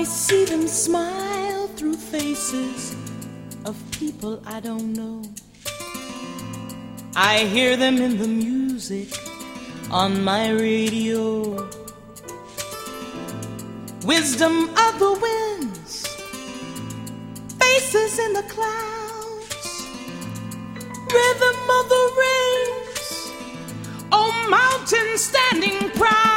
I see them smile through faces of people I don't know. I hear them in the music on my radio. Wisdom of the winds, faces in the clouds, rhythm of the rains, oh mountain standing proud.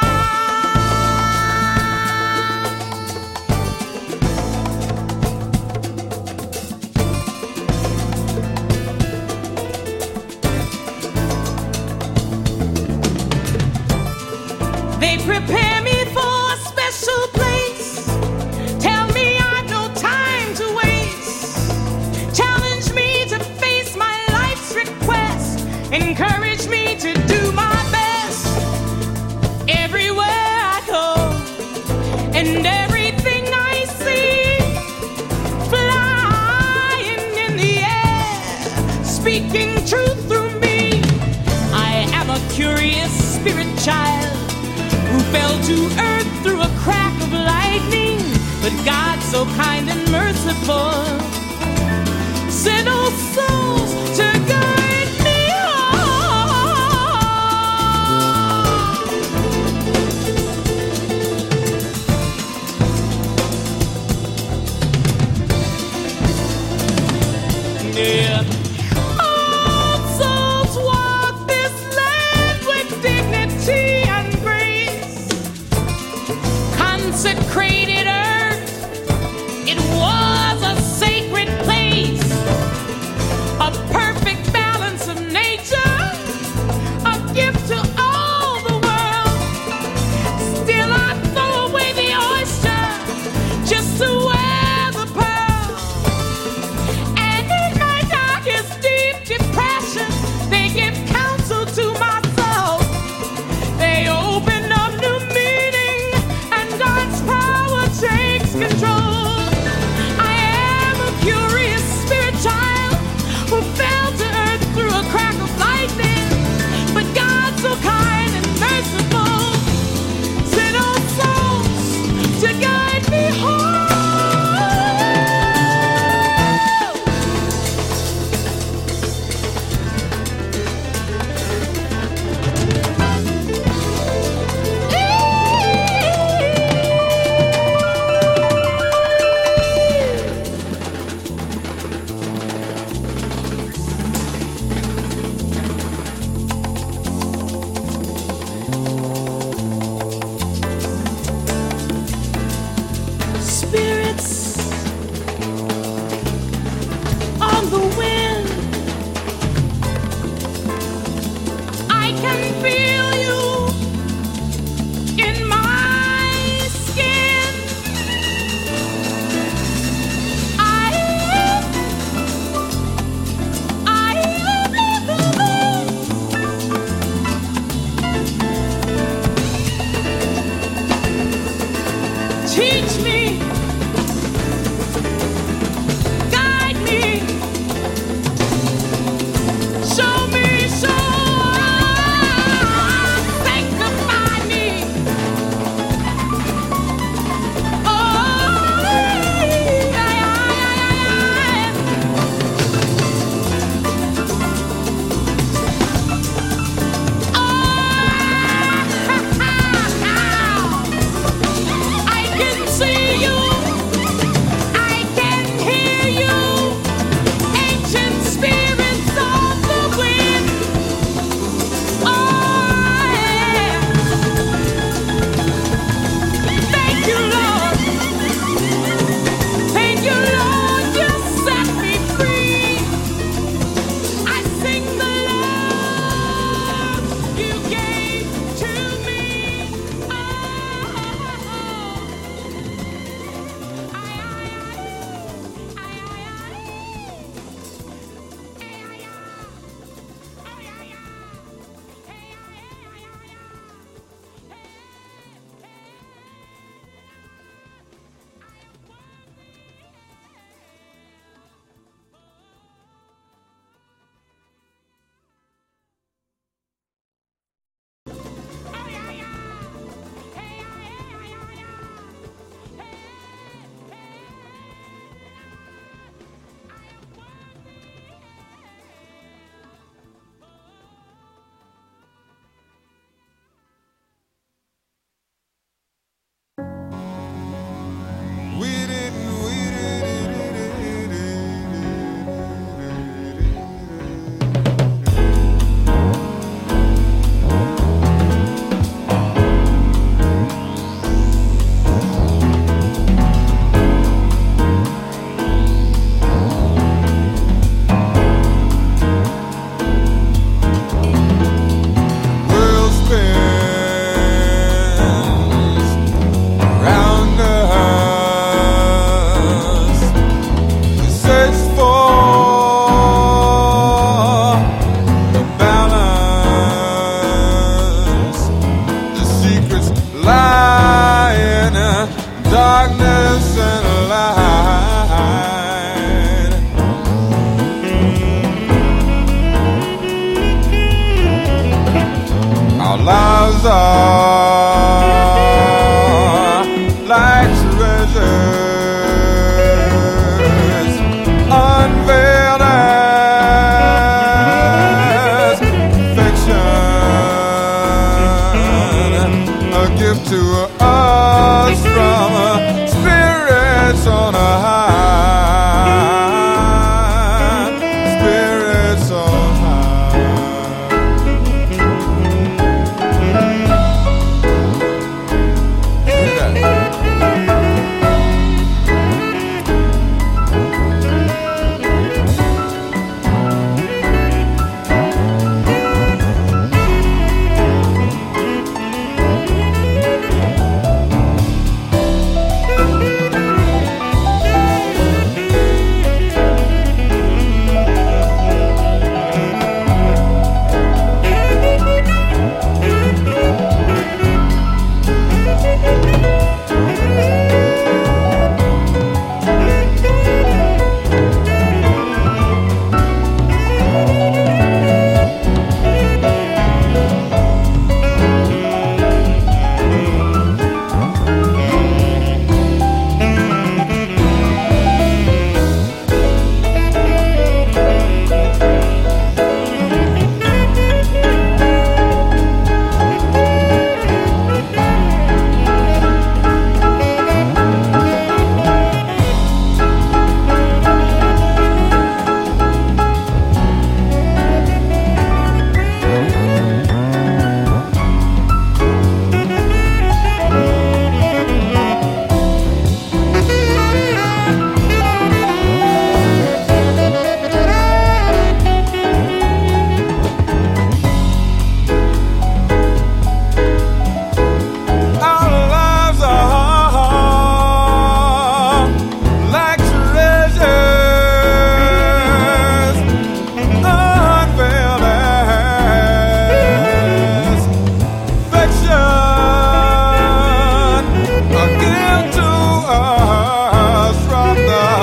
They prepare me for a special place. Tell me I've no time to waste. Challenge me to face my life's request. Encourage me to do my best. Everywhere I go and everything I see, flying in the air, speaking truth through me. I am a curious spirit child who fell to earth through a crack of lightning, but God, so kind and merciful, sent all souls to guide me home. Yeah. All souls walk this land with dignity and grace. Consecrated earth, it was a sacred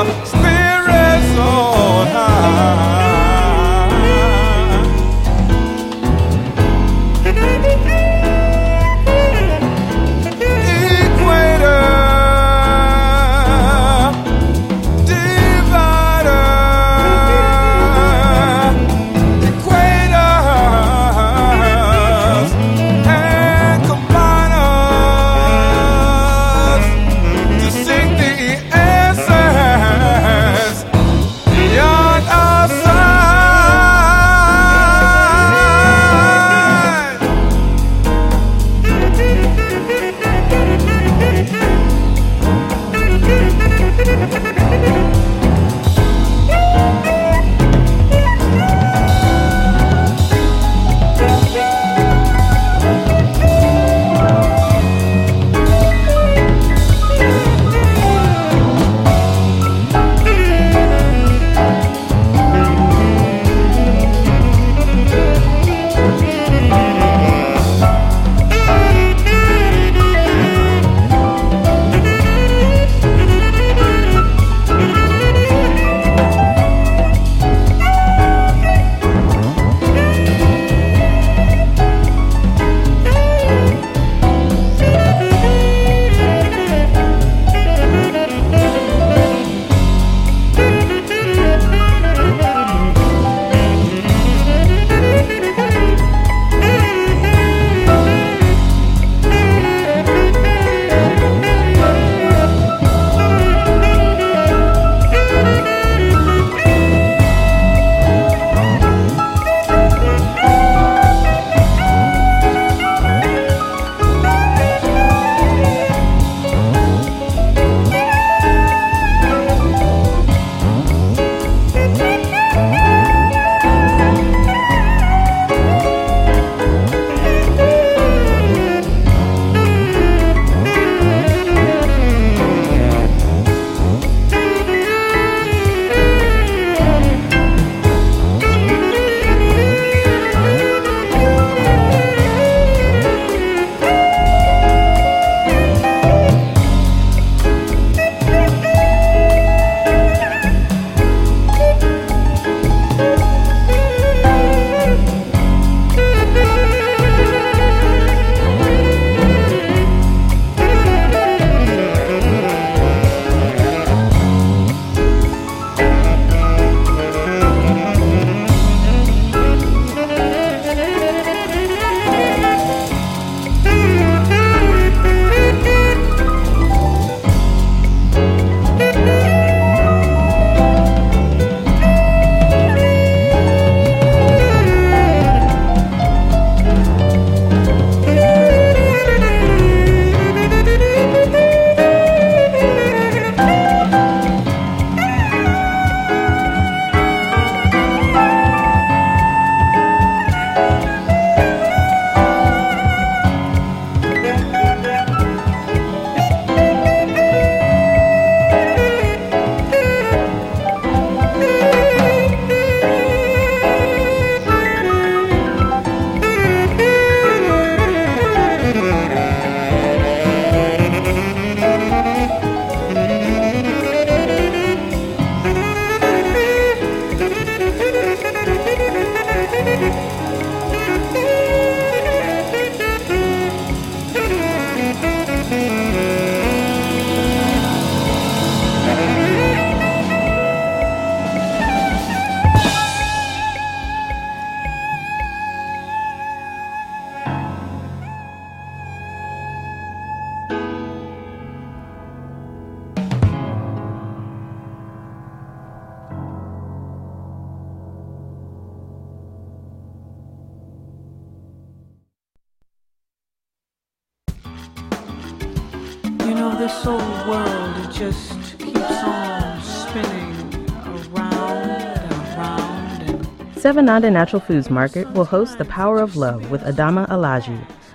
spirits on high. this old world, it just keeps on spinning around and around. Seven Nanda Natural Foods Market will host The Power of Love with Adama Alaji,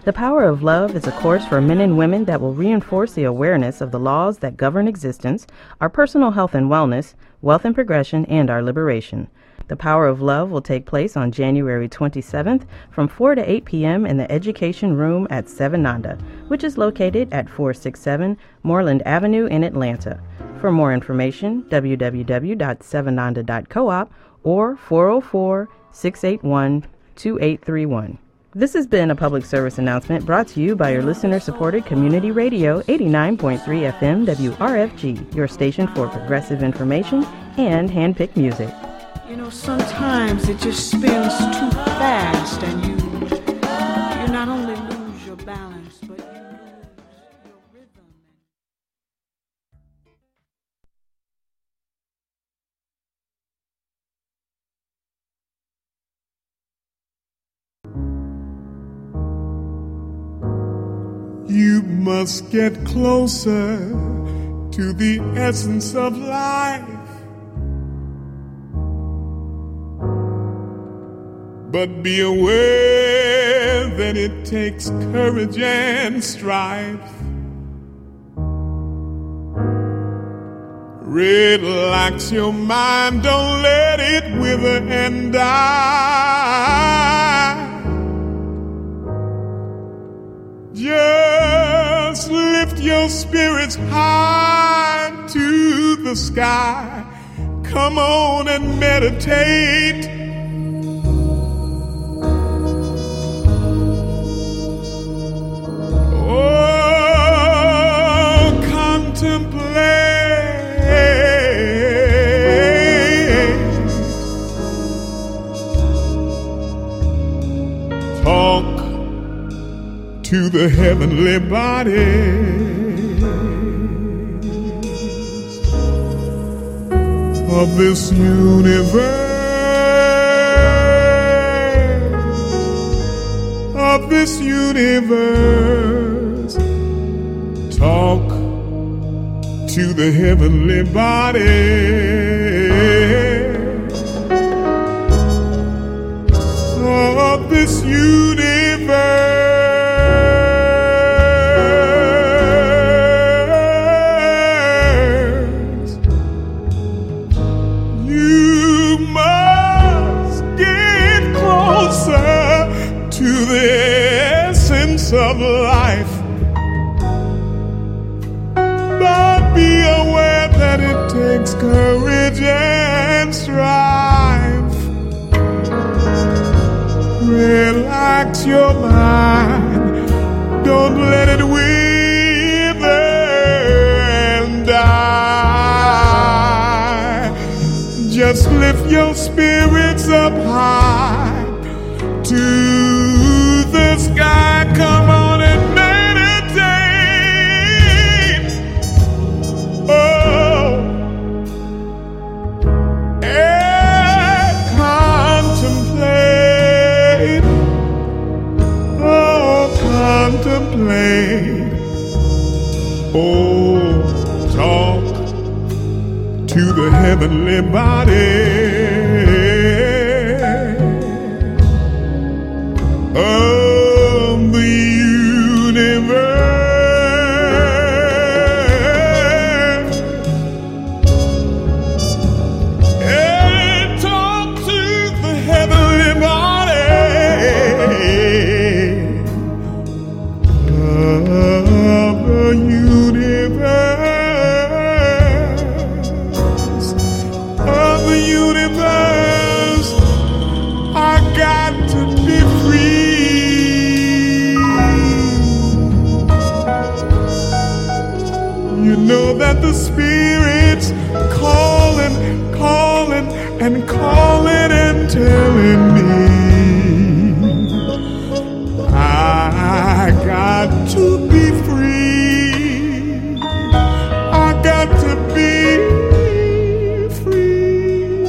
The Power of Love is a course for men and women that will reinforce the awareness of the laws that govern existence, our personal health and wellness, wealth and progression, and our liberation. The Power of Love will take place on January 27th from 4 to 8 p.m. in the Education Room at Seven Nanda, which is located at 467 Moreland Avenue in Atlanta. For more information, www.sevennanda.coop or 404-681-2831. This has been a public service announcement brought to you by your listener-supported community radio 89.3 FM WRFG, your station for progressive information and hand-picked music. You know, sometimes it just spins too fast and you not only lose your balance, but you lose your rhythm. You must get closer to the essence of life, but be aware that it takes courage and strife. Relax your mind, don't let it wither and die. Just lift your spirits high to the sky. Come on and meditate. Oh, contemplate. Talk to the heavenly bodies of this universe, talk to the heavenly bodies of this universe. Of life, but be aware that it takes courage and strife. Relax your mind, don't let it wither and die. Just lift your spirits up high to the sky. Come on and meditate. Oh, and contemplate. Oh, contemplate. Oh, talk to the heavenly body. Oh, the Spirit's calling, calling, and calling and telling me I got to be free. I got to be free.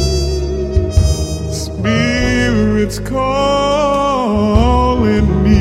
Spirit's calling me.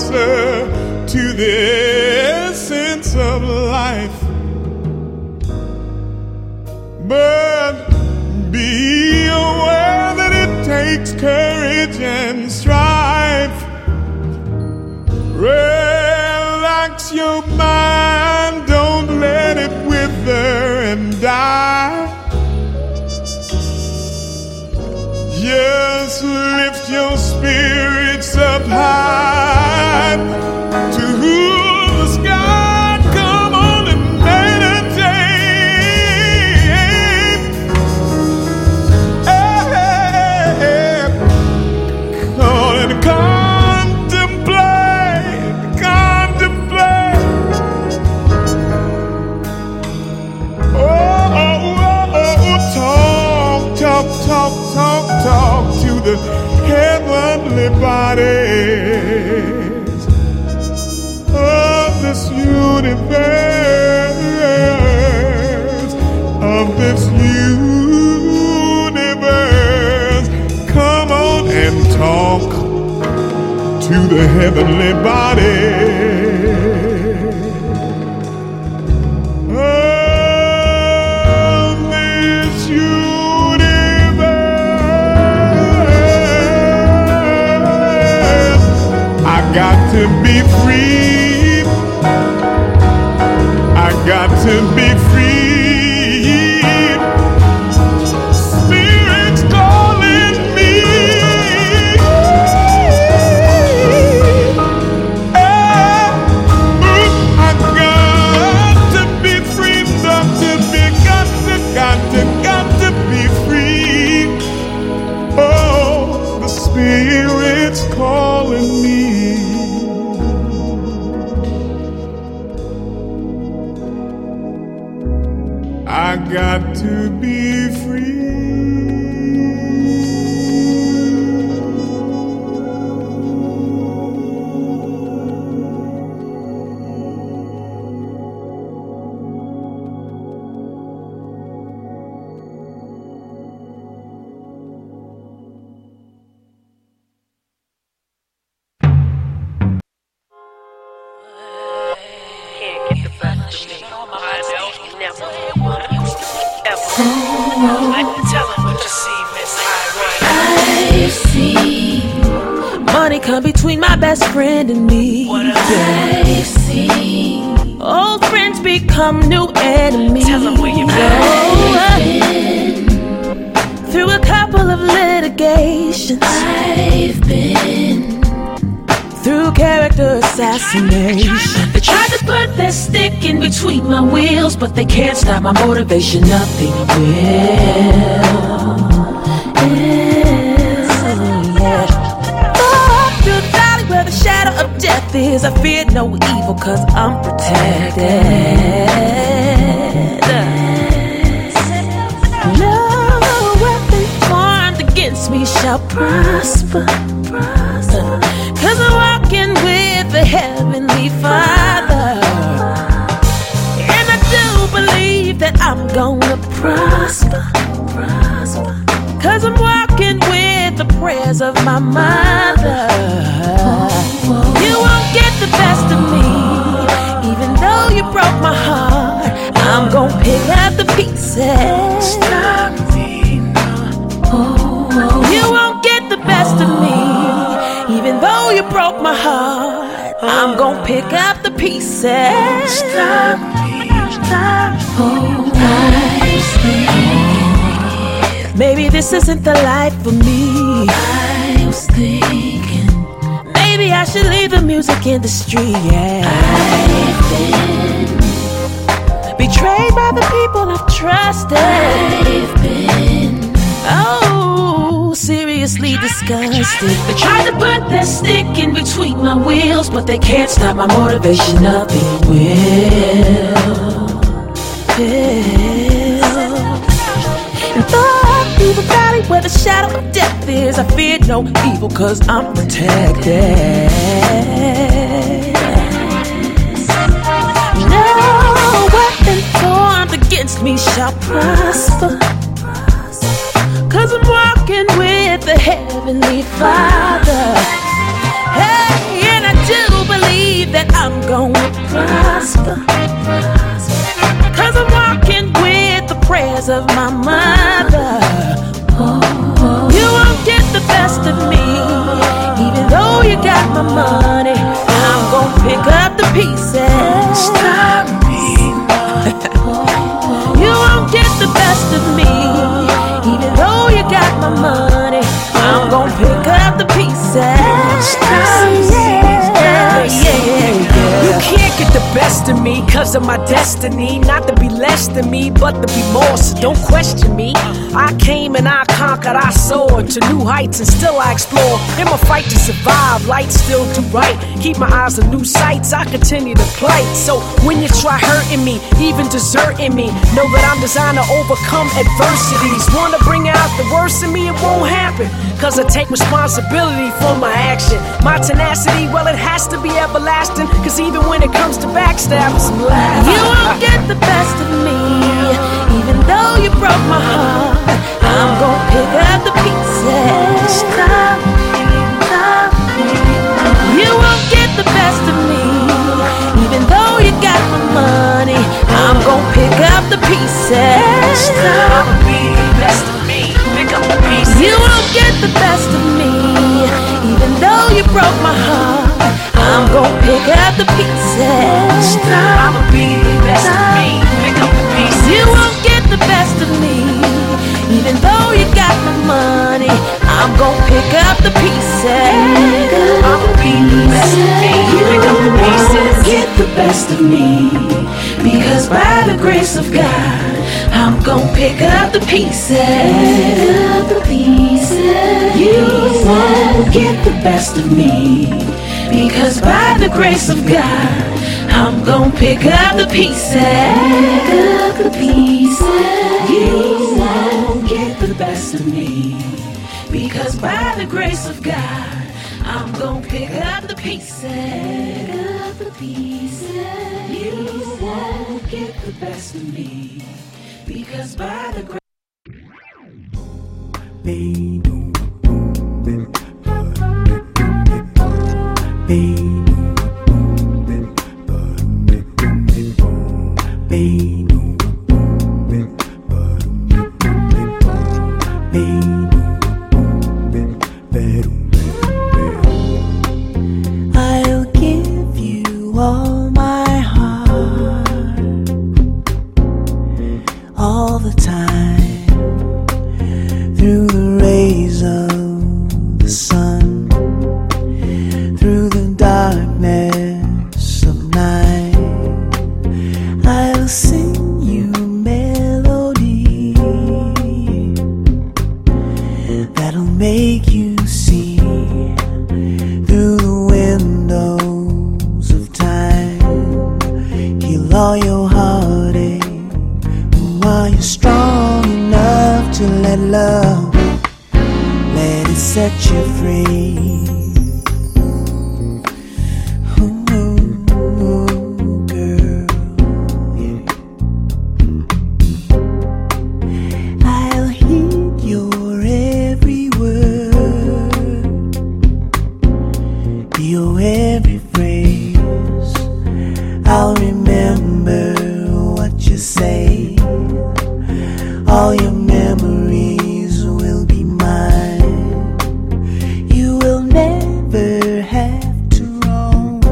answer to the essence of life. But be aware that it takes courage and strife. Relax your mind, don't let it wither and die. Just lift your spirits up high to the sky. Come on and meditate. Hey, come on and contemplate. Talk to the heavenly bodies of this universe, Come on and talk to the heavenly bodies. Got to be free. I got to be free. Spirit's calling me. I got to be free. Got to be free. Oh, the Spirit's calling me. I got to be free. I see money come between my best friend and me. I see old friends become new enemies. Tell them where you've been. Through a couple of litigations, I've been through character assassination. They tried to put their stick in between my wheels, but they can't stop my motivation. Nothing will. Through the valley where the shadow of death is, I fear no evil, cause I'm protected. No weapon formed against me shall prosper. Cause I'm walking with the Heavenly Father, and I do believe that I'm gonna prosper. Cause I'm walking with the prayers of my mother. You won't get the best of me, even though you broke my heart. I'm gonna pick up the pieces. You won't get the best of me, even though you broke my heart. I'm gonna pick up the pieces. Maybe this isn't the life for me. I was thinking maybe I should leave the music industry. Yeah. I've been betrayed by the people I've trusted. I've been seriously disgusted. They tried to put their stick in between my wheels, but they can't stop my motivation. Nothing will. And through the valley where the shadow of death is, I fear no evil, cause I'm protected. No weapon formed against me shall prosper, cause I'm walking with the Heavenly Father. Hey, and I do prosper. Cause I'm walking with the prayers of my mother. You won't get the best of me, even though you got my money. I'm gonna pick up the pieces. Stop me. You won't get the best of me, even though you got my money. I'm gonna pick up the pieces. You can't get the best of me cause of my destiny. Not to be less than me, but to be more, so don't question me. I came and I conquered, I soared to new heights and still I explore. In my fight to survive, light still do right. Keep my eyes on new sights, I continue to play. So when you try hurting me, even deserting me, know that I'm designed to overcome adversities. Wanna bring out the worst in me, it won't happen. Cause I take responsibility for my action. My tenacity, well it has to be everlasting. Cause even when it comes to backstabbing, some laughs. You won't get the best of me, even though you broke my heart. I'm gonna pick up the pieces. Stop me. You won't get the best of me, even though you got my money. I'm gonna pick up the pieces. Stop be the best of me. Pick up the pieces. You won't get the best of me, even though you broke my heart. I'm gonna pick up the pieces. I'ma be the best of me. Pick up the pieces. You won't get the best of me, even though you got my money. I'm gonna pick up the pieces. I'ma be the best of me. Pick up the pieces. Get the best of me, because by the grace of God, I'm gonna pick up the pieces. Pick up the pieces. You won't get the best of me, because by the grace of God, I'm gonna pick up the pieces. Pick up the pieces. You won't get the best of me, because by the grace of God, I'm gonna pick up the pieces. Pick up the pieces. You won't get the best of me, because by the grace. I'll give you all my heart, all the time, through the rays of the sun, through the darkness of night. I'll sing you a melody that'll make you see through the windows of time. Heal all your heartache while you're strong enough to let love, let it set you free. Ooh, girl, yeah. I'll heed your every word, your every phrase. I'll remember what you say. All your memories will be mine. You will never have to roam.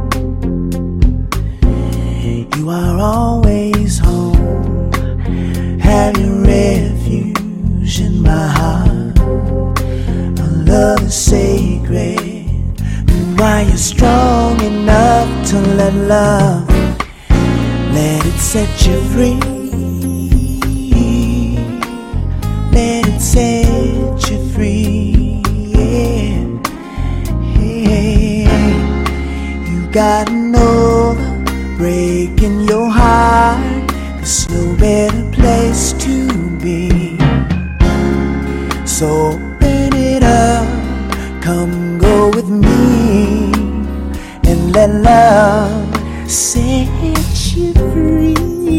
You are always home. Have your refuge in my heart. Our love is sacred. Why you're strong enough to let love, let it set you free. Let it set you free. Yeah. Yeah. You gotta know the break in your heart. There's no better place to be. So open it up, come go with me, and let love set you free.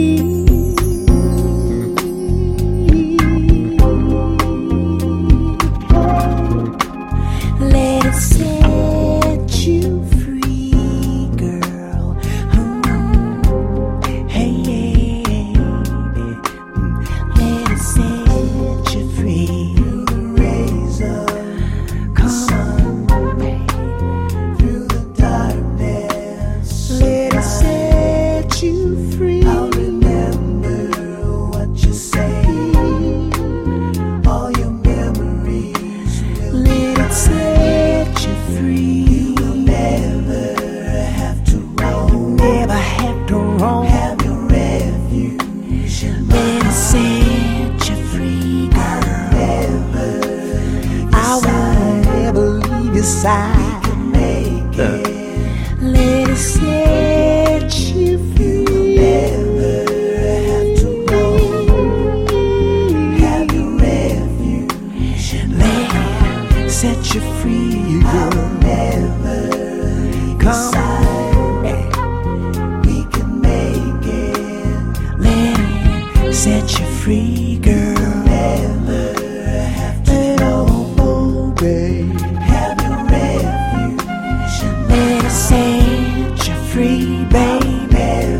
Let it set you free, girl. Ooh. leave your side. We can make it. Let it set you free. You'll never have to roam. Have your refuge. Let it set you free. You'll never leave your side. We can make it. Let it set you free, girl. Never have to know, babe. Have your refuge. Let it set you free, baby.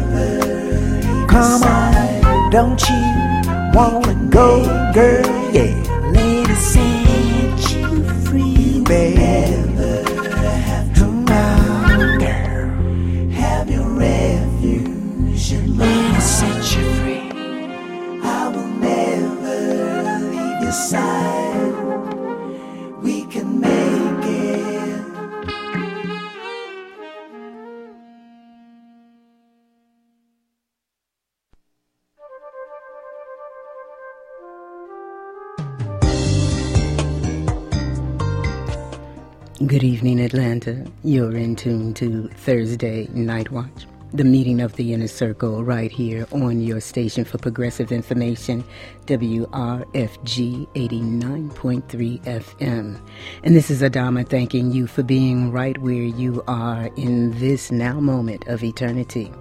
Come on, don't you wanna go, girl? Yeah, let it set you free, baby. Come on, girl. Have your refuge. Let it set you free. I will never leave your side. We can make it. Good evening, Atlanta. You're in tune to Thursday Night Watch, the meeting of the Inner Circle, right here on your station for progressive information, WRFG 89.3 FM. And this is Adama thanking you for being right where you are in this now moment of eternity.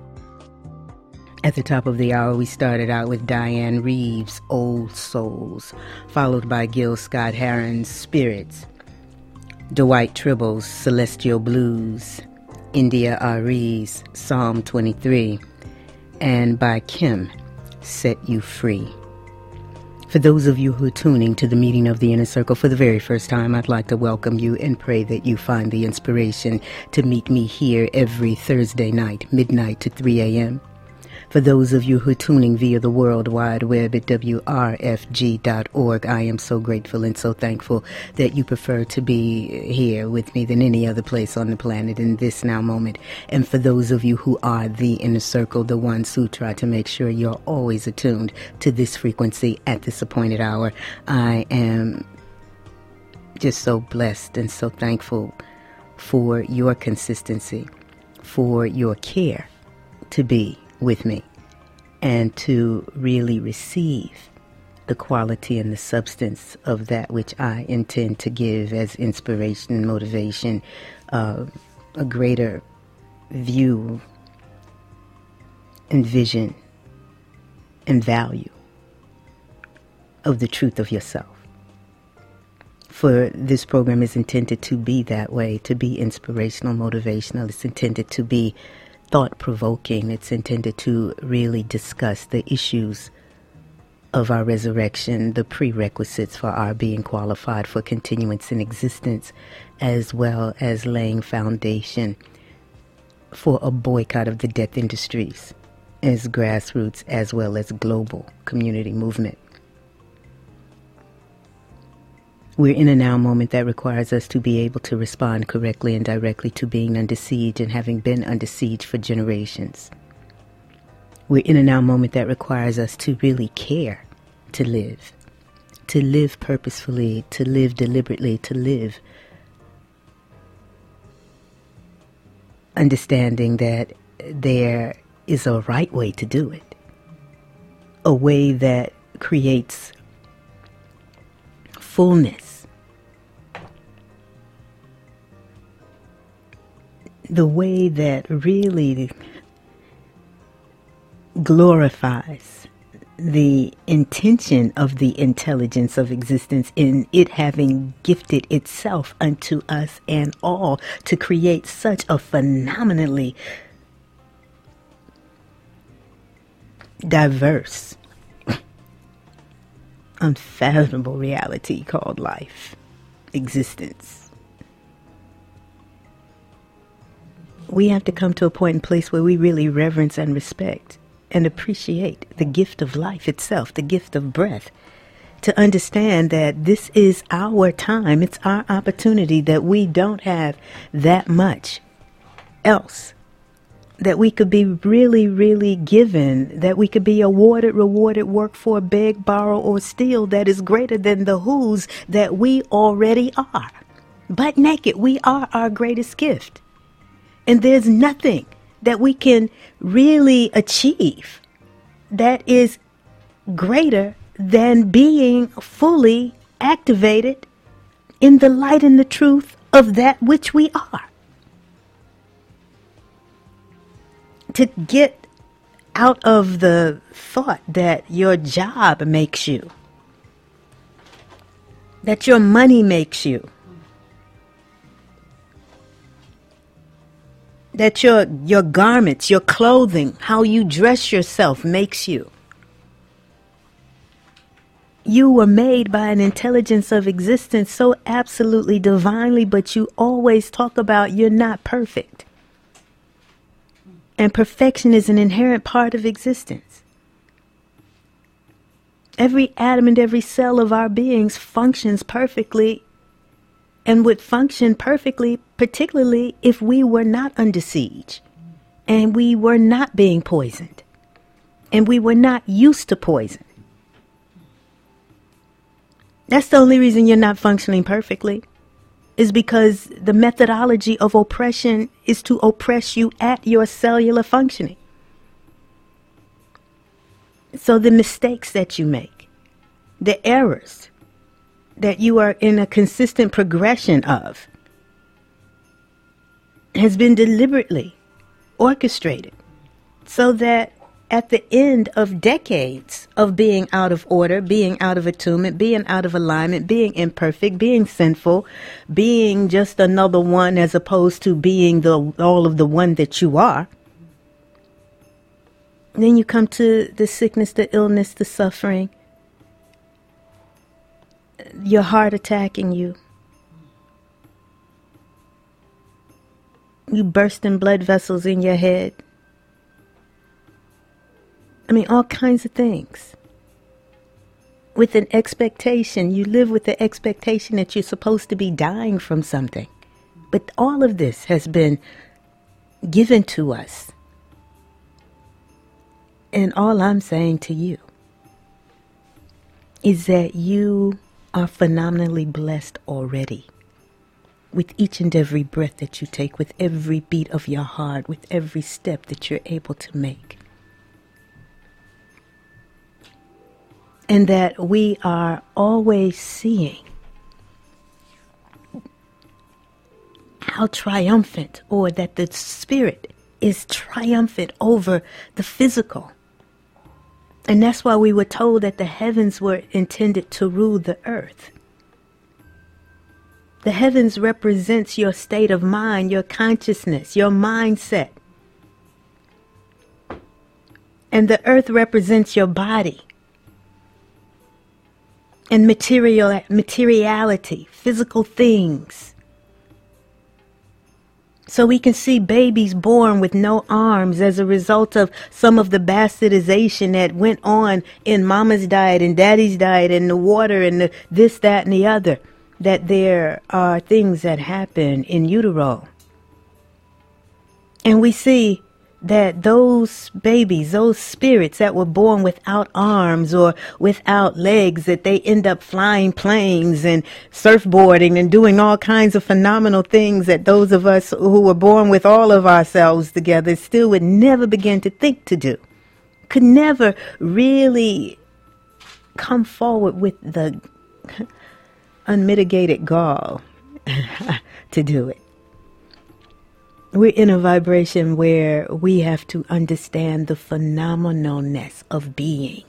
At the top of the hour, we started out with Diane Reeves' Old Souls, followed by Gil Scott-Heron's Spirits, Dwight Tribble's Celestial Blues, India Ari's Psalm 23, and by Kim, Set You Free. For those of you who are tuning to the meeting of the Inner Circle for the very first time, I'd like to welcome you and pray that you find the inspiration to meet me here every Thursday night, midnight to 3 a.m. For those of you who are tuning via the World Wide Web at WRFG.org, I am so grateful and so thankful that you prefer to be here with me than any other place on the planet in this now moment. And for those of you who are the Inner Circle, the ones who try to make sure you're always attuned to this frequency at this appointed hour, I am just so blessed and so thankful for your consistency, for your care to be with me and to really receive the quality and the substance of that which I intend to give as inspiration and motivation, a greater view and vision and value of the truth of yourself. For this program is intended to be that way, to be inspirational, motivational. It's intended to be thought-provoking. It's intended to really discuss the issues of our resurrection, the prerequisites for our being qualified for continuance in existence, as well as laying foundation for a boycott of the death industries as grassroots as well as global community movement. We're in a now moment that requires us to be able to respond correctly and directly to being under siege and having been under siege for generations. We're in a now moment that requires us to really care to live purposefully, to live deliberately, to live understanding that there is a right way to do it, a way that creates fullness, the way that really glorifies the intention of the intelligence of existence in it having gifted itself unto us and all to create such a phenomenally diverse, unfathomable reality called life, existence. We have to come to a point and place where we really reverence and respect and appreciate the gift of life itself, the gift of breath, to understand that this is our time, it's our opportunity, that we don't have that much else that we could be really, really given, that we could be awarded, rewarded, work for, beg, borrow, or steal, that is greater than the whos that we already are. butt naked. We are our greatest gift. And there's nothing that we can really achieve that is greater than being fully activated in the light and the truth of that which we are. To get out of the thought that your job makes you, that your money makes you, that your garments, your clothing, how you dress yourself makes you. You were made by an intelligence of existence so absolutely divinely, but you always talk about you're not perfect. And perfection is an inherent part of existence. Every atom and every cell of our beings functions perfectly, and would function perfectly, particularly if we were not under siege, and we were not being poisoned, and we were not used to poison. That's the only reason you're not functioning perfectly, is because the methodology of oppression is to oppress you at your cellular functioning. So the mistakes that you make, the errors that you are in a consistent progression of, has been deliberately orchestrated so that at the end of decades of being out of order, being out of attunement, being out of alignment, being imperfect, being sinful, being just another one as opposed to being all of the one that you are, then you come to the sickness, the illness, the suffering, your heart attacking you, you bursting blood vessels in your head. I mean, all kinds of things. With an expectation, you live with the expectation that you're supposed to be dying from something. But all of this has been given to us. And all I'm saying to you is that you are phenomenally blessed already. With each and every breath that you take, with every beat of your heart, with every step that you're able to make. And that we are always seeing how triumphant, or that the spirit is triumphant over the physical. And that's why we were told that the heavens were intended to rule the earth. The heavens represents your state of mind, your consciousness, your mindset. And the earth represents your body. And materiality, physical things. So we can see babies born with no arms as a result of some of the bastardization that went on in mama's diet and daddy's diet and the water and the this, that, and the other. That there are things that happen in utero. And we see that those babies, those spirits that were born without arms or without legs, that they end up flying planes and surfboarding and doing all kinds of phenomenal things that those of us who were born with all of ourselves together still would never begin to think to do. Could never really come forward with the unmitigated gall to do it. We're in a vibration where we have to understand the phenomenalness of being.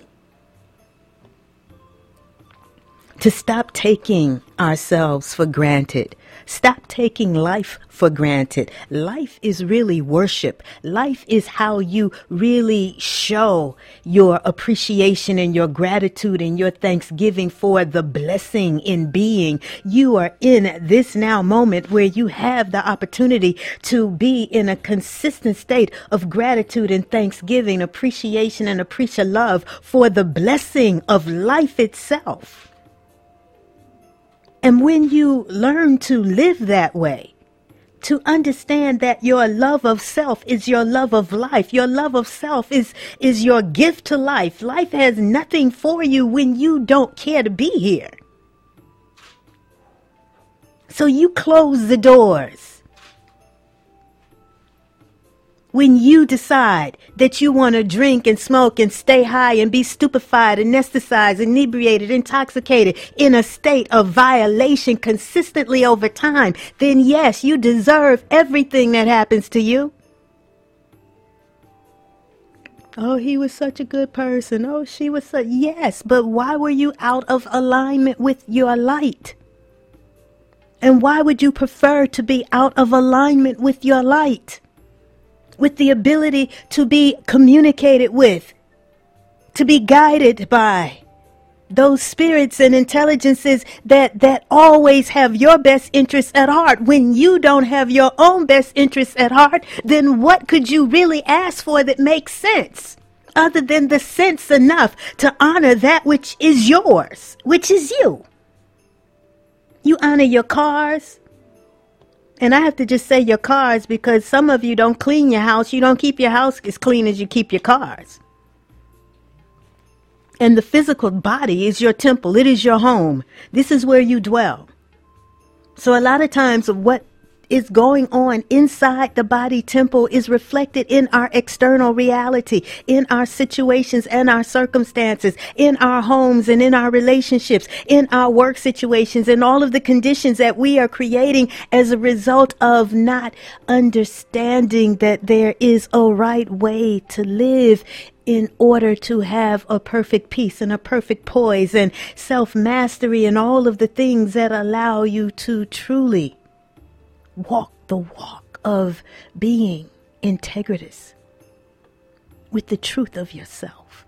To stop taking ourselves for granted. Stop taking life for granted. Life is really worship. Life is how you really show your appreciation and your gratitude and your thanksgiving for the blessing in being. You are in this now moment where you have the opportunity to be in a consistent state of gratitude and thanksgiving, appreciation and love for the blessing of life itself. And when you learn to live that way, to understand that your love of self is your love of life, your love of self is your gift to life. Life has nothing for you when you don't care to be here. So you close the doors. When you decide that you want to drink and smoke and stay high and be stupefied, anesthetized, inebriated, intoxicated in a state of violation consistently over time, then yes, you deserve everything that happens to you. Oh, he was such a good person. Oh, she was such... Yes, but why were you out of alignment with your light? And why would you prefer to be out of alignment with your light? With the ability to be communicated with, to be guided by those spirits and intelligences that always have your best interests at heart. When you don't have your own best interests at heart, then what could you really ask for that makes sense? Other than the sense enough to honor that which is yours, which is you. You honor your cars. And I have to just say your cars because some of you don't clean your house. You don't keep your house as clean as you keep your cars. And the physical body is your temple. It is your home. This is where you dwell. So a lot of times what is going on inside the body temple is reflected in our external reality, in our situations and our circumstances, in our homes and in our relationships, in our work situations, and all of the conditions that we are creating as a result of not understanding that there is a right way to live in order to have a perfect peace and a perfect poise and self-mastery and all of the things that allow you to truly walk the walk of being integritous with the truth of yourself.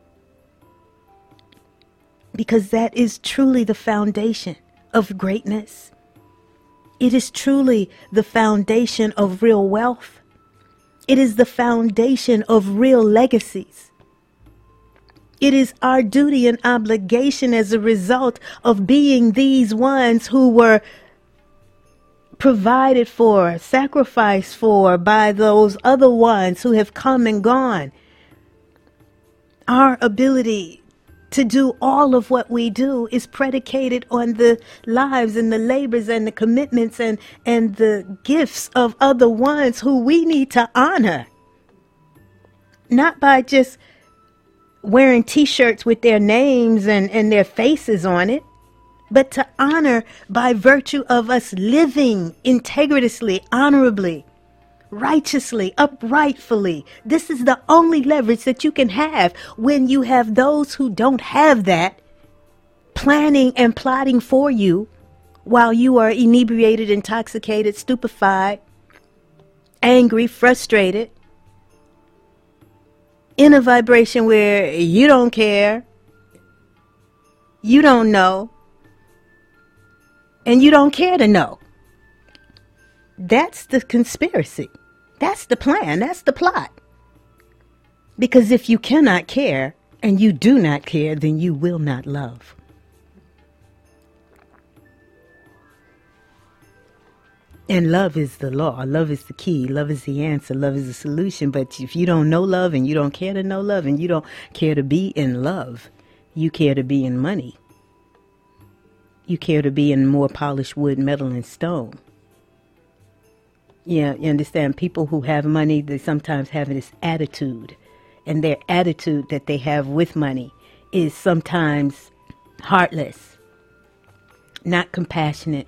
Because that is truly the foundation of greatness. It is truly the foundation of real wealth. It is the foundation of real legacies. It is our duty and obligation as a result of being these ones who were provided for, sacrificed for by those other ones who have come and gone. Our ability to do all of what we do is predicated on the lives and the labors and the commitments and the gifts of other ones who we need to honor. Not by just wearing t-shirts with their names and their faces on it, but to honor by virtue of us living integritiously, honorably, righteously, uprightfully. This is the only leverage that you can have when you have those who don't have that planning and plotting for you while you are inebriated, intoxicated, stupefied, angry, frustrated, in a vibration where you don't care, you don't know, and you don't care to know. That's the conspiracy. That's the plan. That's the plot. Because if you cannot care and you do not care, then you will not love. And love is the law. Love is the key. Love is the answer. Love is the solution. But if you don't know love and you don't care to know love and you don't care to be in love, you care to be in money. You care to be in more polished wood, metal, and stone. Yeah, you understand? People who have money, they sometimes have this attitude. And their attitude that they have with money is sometimes heartless, not compassionate.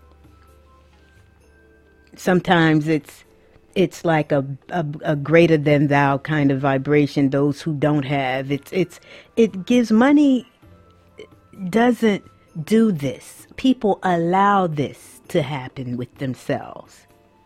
Sometimes it's like a greater than thou kind of vibration. Those who don't have it gives money doesn't do this. People allow this to happen with themselves.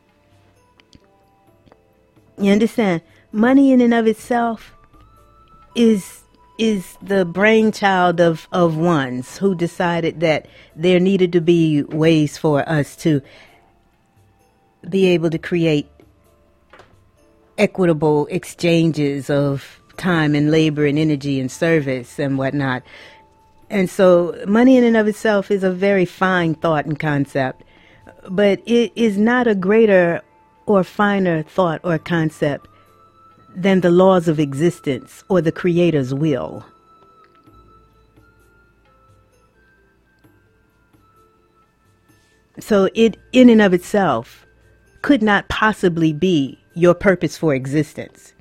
You understand? Money in and of itself is the brainchild of ones who decided that there needed to be ways for us to be able to create equitable exchanges of time and labor and energy and service and whatnot. And so money in and of itself is a very fine thought and concept, but it is not a greater or finer thought or concept than the laws of existence or the Creator's will. So it, in and of itself, could not possibly be your purpose for existence.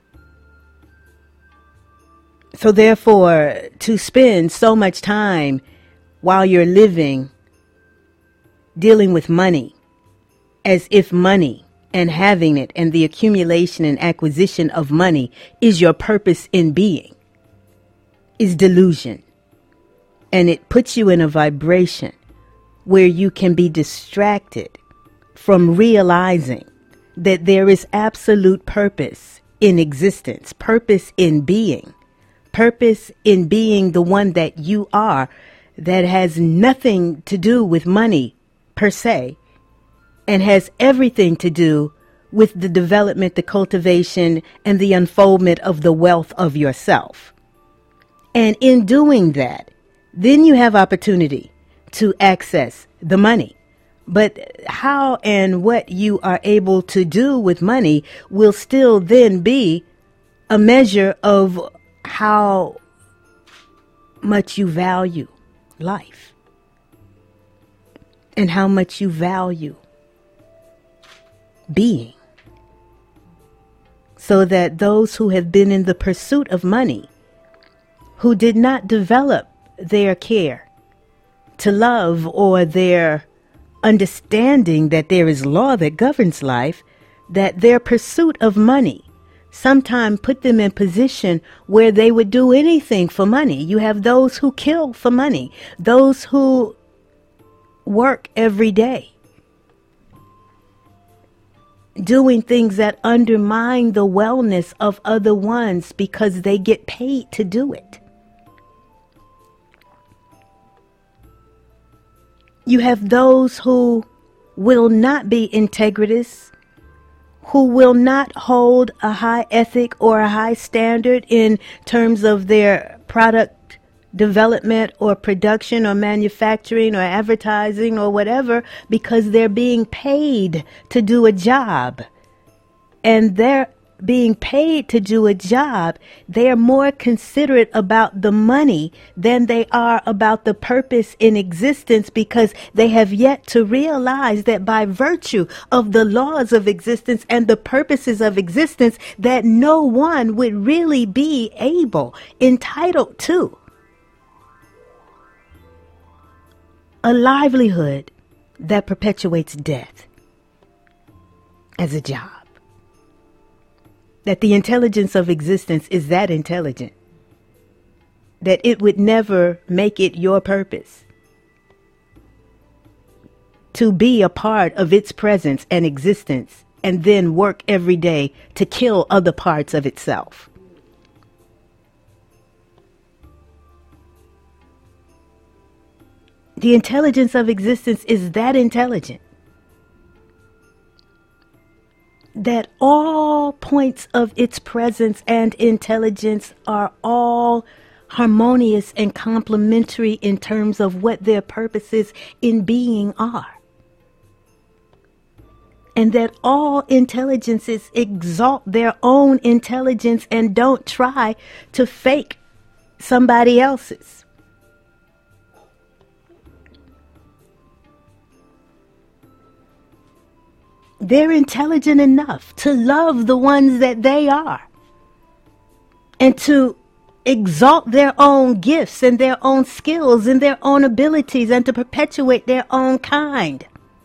So therefore, to spend so much time while you're living dealing with money, as if money and having it and the accumulation and acquisition of money is your purpose in being, is delusion. And it puts you in a vibration where you can be distracted from realizing that there is absolute purpose in existence, purpose in being the one that you are, that has nothing to do with money per se, and has everything to do with the development, the cultivation, and the unfoldment of the wealth of yourself. And in doing that, then you have opportunity to access the money. But how and what you are able to do with money will still then be a measure of how much you value life and how much you value being. So that those who have been in the pursuit of money, who did not develop their care to love or their understanding that there is law that governs life, that their pursuit of money sometimes put them in position where they would do anything for money. You have those who kill for money, those who work every day, doing things that undermine the wellness of other ones because they get paid to do it. You have those who will not be integritous, who will not hold a high ethic or a high standard in terms of their product development or production or manufacturing or advertising or whatever, because they're being paid to do a job. And they're being paid to do a job, they are more considerate about the money than they are about the purpose in existence, because they have yet to realize that by virtue of the laws of existence and the purposes of existence, that no one would really be entitled to a livelihood that perpetuates death as a job. That the intelligence of existence is that intelligent, that it would never make it your purpose to be a part of its presence and existence and then work every day to kill other parts of itself. The intelligence of existence is that intelligent that all points of its presence and intelligence are all harmonious and complementary in terms of what their purposes in being are. And that all intelligences exalt their own intelligence and don't try to fake somebody else's. They're intelligent enough to love the ones that they are and to exalt their own gifts and their own skills and their own abilities and to perpetuate their own kind.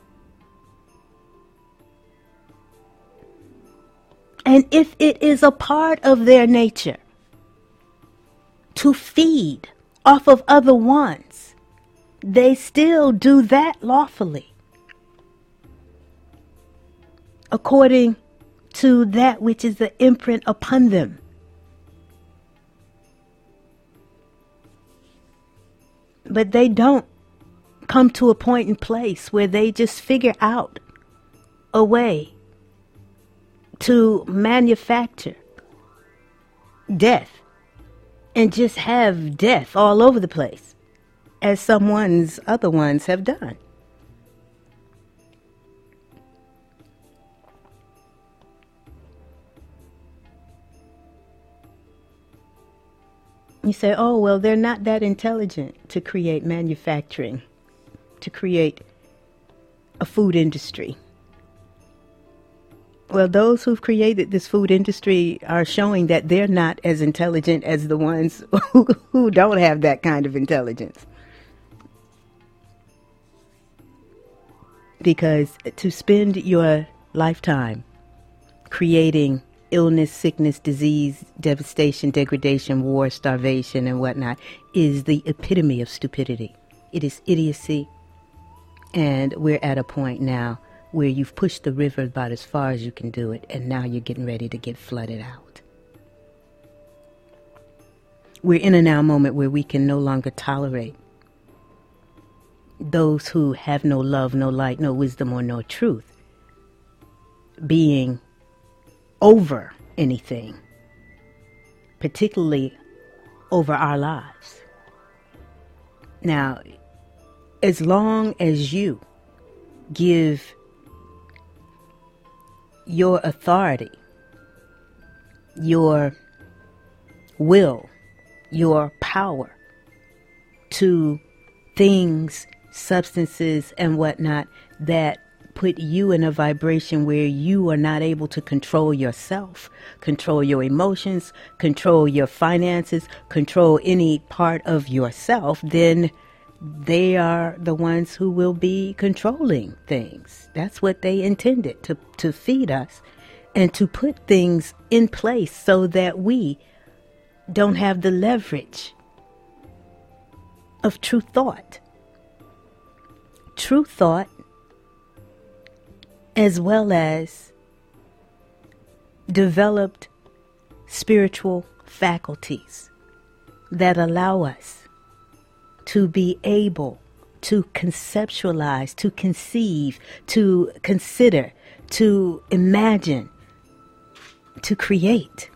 And if it is a part of their nature to feed off of other ones, they still do that lawfully, according to that which is the imprint upon them. But they don't come to a point and place where they just figure out a way to manufacture death and just have death all over the place, as other ones have done. You say, oh, well, they're not that intelligent to create manufacturing, to create a a food industry. Well, those who've created this food industry are showing that they're not as intelligent as the ones who don't have that kind of intelligence. Because to spend your lifetime creating illness, sickness, disease, devastation, degradation, war, starvation, and whatnot is the epitome of stupidity. It is idiocy. And we're at a point now where you've pushed the river about as far as you can do it, and now you're getting ready to get flooded out. We're in a now moment where we can no longer tolerate those who have no love, no light, no wisdom, or no truth being over anything, particularly over our lives. Now, as long as you give your authority, your will, your power to things, substances, and whatnot that put you in a vibration where you are not able to control yourself, control your emotions, control your finances, control any part of yourself, then they are the ones who will be controlling things. That's what they intended, to feed us and to put things in place so that we don't have the leverage of true thought. True thought, as well as developed spiritual faculties that allow us to be able to conceptualize, to conceive, to consider, to imagine, to create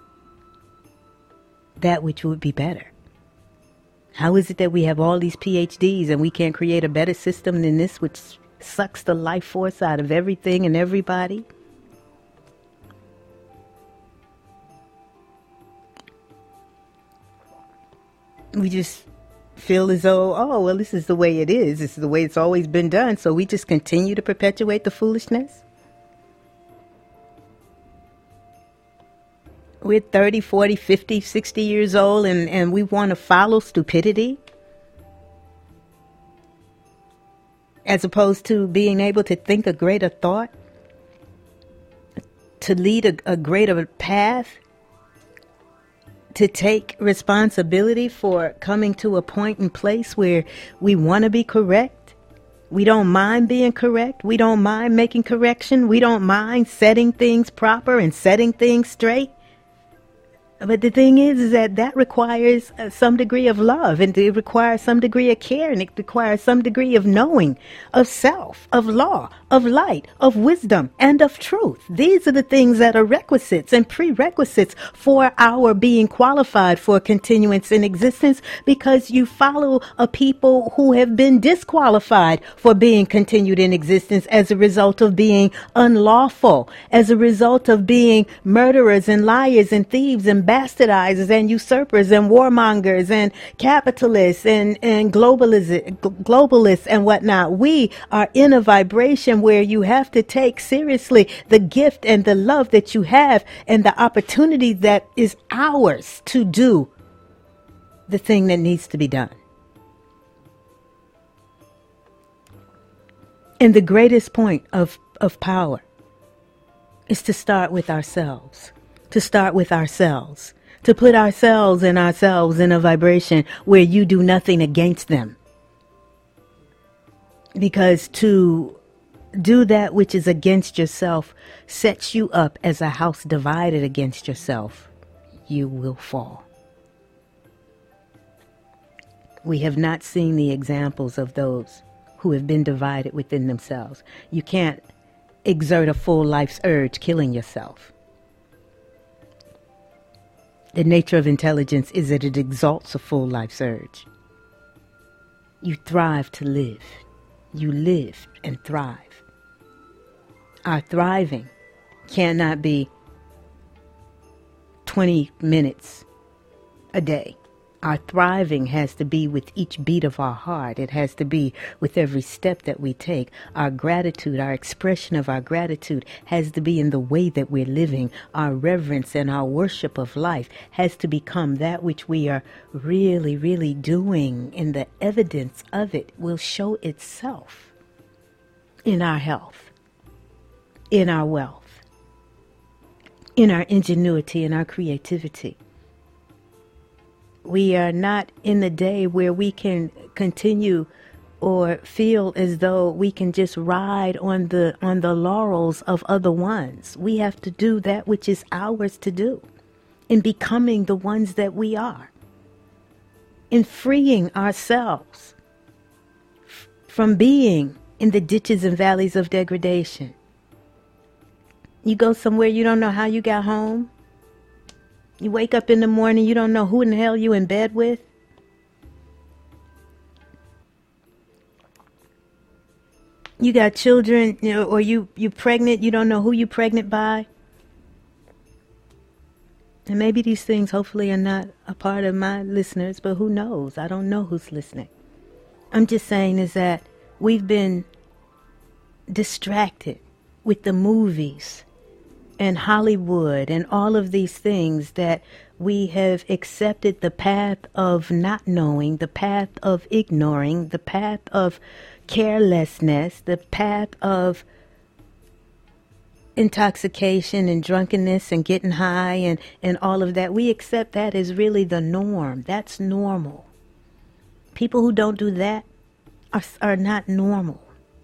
that which would be better. How is it that we have all these PhDs and we can't create a better system than this, which sucks the life force out of everything and everybody? We just feel as though, oh, well, this is the way it is. This is the way it's always been done. So we just continue to perpetuate the foolishness. We're 30, 40, 50, 60 years old and we want to follow stupidity as opposed to being able to think a greater thought, to lead a greater path, to take responsibility for coming to a point and place where we want to be correct. We don't mind being correct. We don't mind making correction. We don't mind setting things proper and setting things straight. But the thing is that requires some degree of love, and it requires some degree of care, and it requires some degree of knowing of self, of law, of light, of wisdom, and of truth. These are the things that are requisites and prerequisites for our being qualified for continuance in existence, because you follow a people who have been disqualified for being continued in existence as a result of being unlawful, as a result of being murderers and liars and thieves and bastardizers and usurpers and warmongers and capitalists and globalists and whatnot. We are in a vibration where you have to take seriously the gift and the love that you have and the opportunity that is ours to do the thing that needs to be done. And the greatest point of power is to start with ourselves. To start with ourselves, to put ourselves in a vibration where you do nothing against them. Because to do that which is against yourself sets you up as a house divided against yourself. You will fall. We have not seen the examples of those who have been divided within themselves. You can't exert a full life's urge killing yourself. The nature of intelligence is that it exalts a full life's urge. You thrive to live. You live and thrive. Our thriving cannot be 20 minutes a day Our thriving has to be with each beat of our heart. It has to be with every step that we take. Our gratitude, our expression of our gratitude has to be in the way that we're living. Our reverence and our worship of life has to become that which we are really, really doing. And the evidence of it will show itself in our health, in our wealth, in our ingenuity, in our creativity. We are not in the day where we can continue or feel as though we can just ride on the laurels of other ones. We have to do that which is ours to do in becoming the ones that we are, in freeing ourselves from being in the ditches and valleys of degradation. You go somewhere, you don't know how you got home. You wake up in the morning, you don't know who in the hell you in bed with. You got children, or you pregnant, you don't know who you pregnant by. And maybe these things hopefully are not a part of my listeners, but who knows? I don't know who's listening. I'm just saying is that we've been distracted with the movies and Hollywood and all of these things, that we have accepted the path of not knowing, the path of ignoring, the path of carelessness, the path of intoxication and drunkenness and getting high and all of that. We accept that as really the norm. That's normal. People who don't do that are not normal.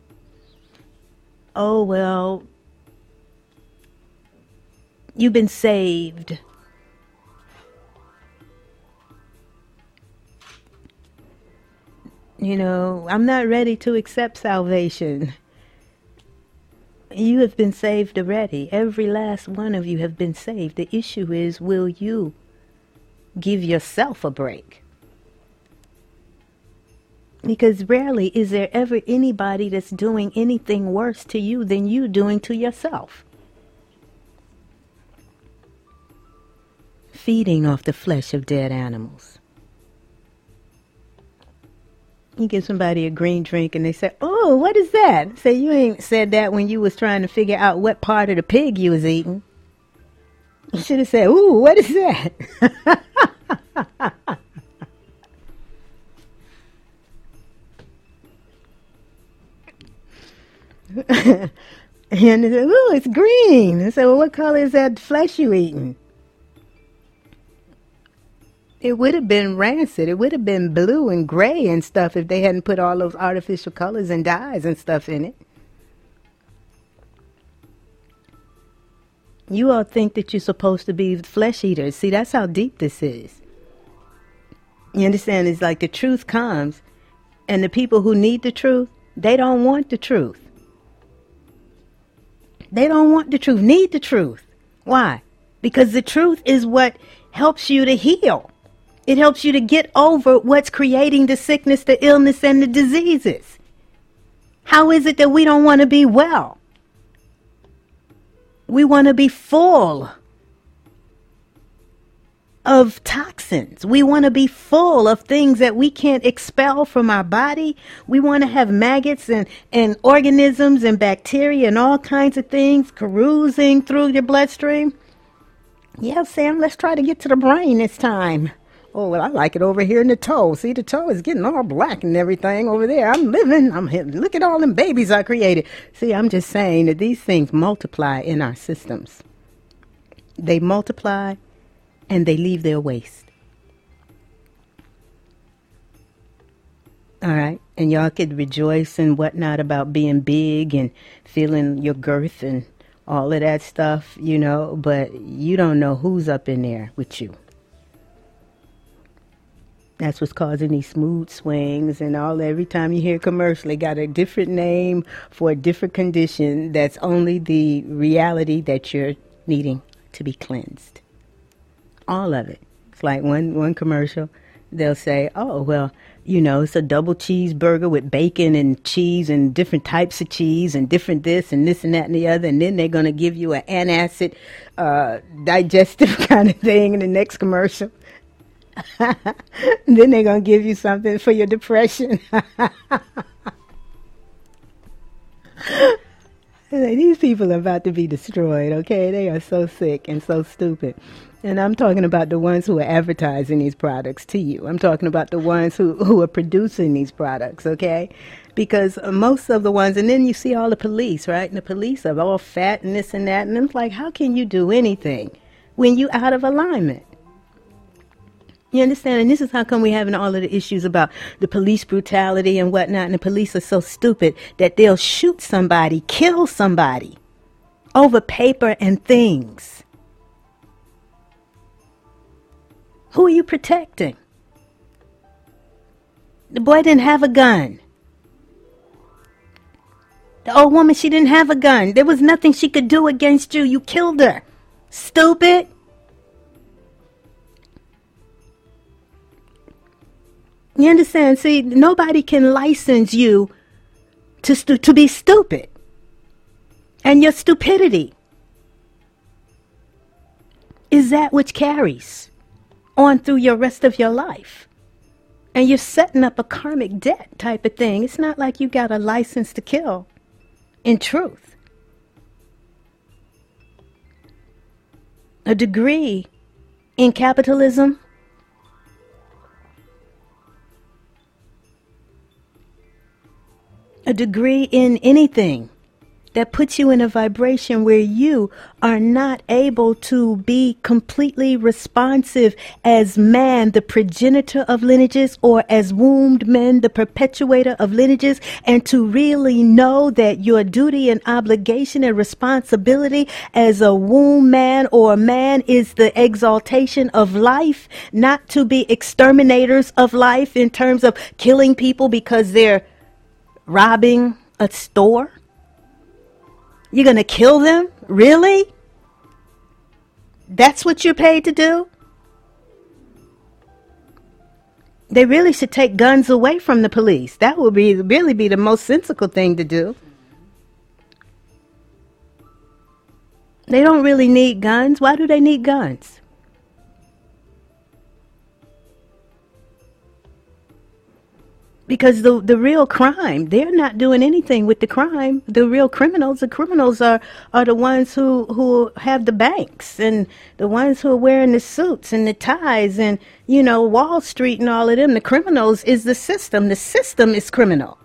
Oh, well, you've been saved. I'm not ready to accept salvation. You have been saved already. Every last one of you have been saved. The issue is, will you give yourself a break? Because rarely is there ever anybody that's doing anything worse to you than you doing to yourself. Feeding off the flesh of dead animals. You give somebody a green drink and they say, "Oh, what is that?" Say, you ain't said that when you was trying to figure out what part of the pig you was eating. You should have said, "Ooh, what is that?" And they said, "Ooh, it's green." I said, "Well, what color is that flesh you eating?" It would have been rancid. It would have been blue and gray and stuff if they hadn't put all those artificial colors and dyes and stuff in it. You all think that you're supposed to be flesh eaters. See, that's how deep this is. You understand? It's like the truth comes, and the people who need the truth, they don't want the truth. They don't want the truth, need the truth. Why? Because the truth is what helps you to heal. It helps you to get over what's creating the sickness, the illness, and the diseases. How is it that we don't want to be well? We want to be full of toxins. We want to be full of things that we can't expel from our body. We want to have maggots and organisms and bacteria and all kinds of things carousing through your bloodstream. Yeah, Sam, let's try to get to the brain this time. Oh, well, I like it over here in the toe. See, the toe is getting all black and everything over there. I'm living. Look at all them babies I created. See, I'm just saying that these things multiply in our systems. They multiply and they leave their waste. All right. And y'all could rejoice and whatnot about being big and feeling your girth and all of that stuff, but you don't know who's up in there with you. That's what's causing these mood swings and all. Every time you hear a commercial, they got a different name for a different condition. That's only the reality that you're needing to be cleansed. All of it. It's like one commercial, they'll say, "Oh, well, it's a double cheeseburger with bacon and cheese and different types of cheese and different this and this and that and the other." And then they're going to give you an antacid digestive kind of thing in the next commercial. Then they're going to give you something for your depression. These people are about to be destroyed, okay? They are so sick and so stupid. And I'm talking about the ones who are advertising these products to you. I'm talking about the ones who are producing these products, okay? Because most of the ones, and then you see all the police, right? And the police are all fat and this and that. And it's like, how can you do anything when you out of alignment? You understand? And this is how come we're having all of the issues about the police brutality and whatnot. And the police are so stupid that they'll shoot somebody, kill somebody over paper and things. Who are you protecting? The boy didn't have a gun. The old woman, she didn't have a gun. There was nothing she could do against you. You killed her. Stupid. You understand? See, nobody can license you to be stupid. And your stupidity is that which carries on through your rest of your life. And you're setting up a karmic debt type of thing. It's not like you got a license to kill. In truth, a degree in capitalism a degree in anything that puts you in a vibration where you are not able to be completely responsive as man, the progenitor of lineages, or as wombed men, the perpetuator of lineages, and to really know that your duty and obligation and responsibility as a womb man or a man is the exaltation of life, not to be exterminators of life in terms of killing people because they're robbing a store. You're going to kill them? Really? That's what you're paid to do? They really should take guns away from the police. That would really be the most sensible thing to do. They don't really need guns. Why do they need guns? Because the real crime, they're not doing anything with the crime. The real criminals, are the ones who have the banks and the ones who are wearing the suits and the ties and, Wall Street and all of them. The criminals is the system. The system is criminal.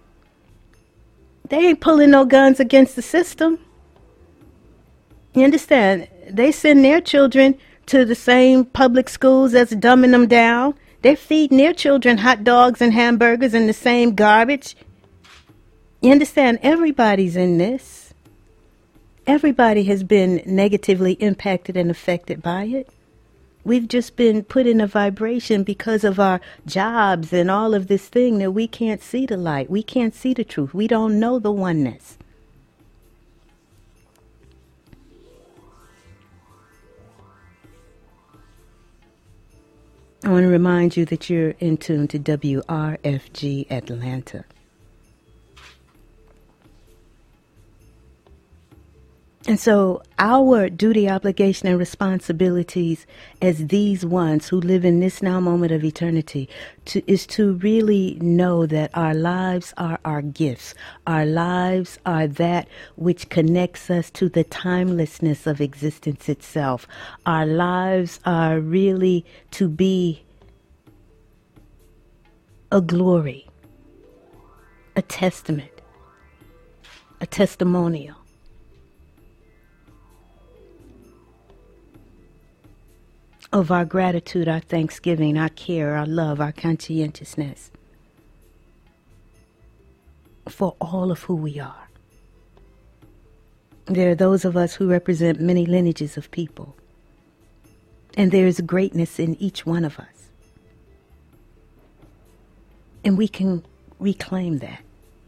They ain't pulling no guns against the system. You understand? They send their children to the same public schools that's dumbing them down. They're feeding their children hot dogs and hamburgers and the same garbage. You understand? Everybody's in this. Everybody has been negatively impacted and affected by it. We've just been put in a vibration because of our jobs and all of this thing that we can't see the light. We can't see the truth. We don't know the oneness. I want to remind you that you're in tune to WRFG Atlanta. And so our duty, obligation, and responsibilities as these ones who live in this now moment of eternity is to really know that our lives are our gifts. Our lives are that which connects us to the timelessness of existence itself. Our lives are really to be a glory, a testament, a testimonial. Of our gratitude, our thanksgiving, our care, our love, our conscientiousness for all of who we are. There are those of us who represent many lineages of people, and there is greatness in each one of us. And we can reclaim that.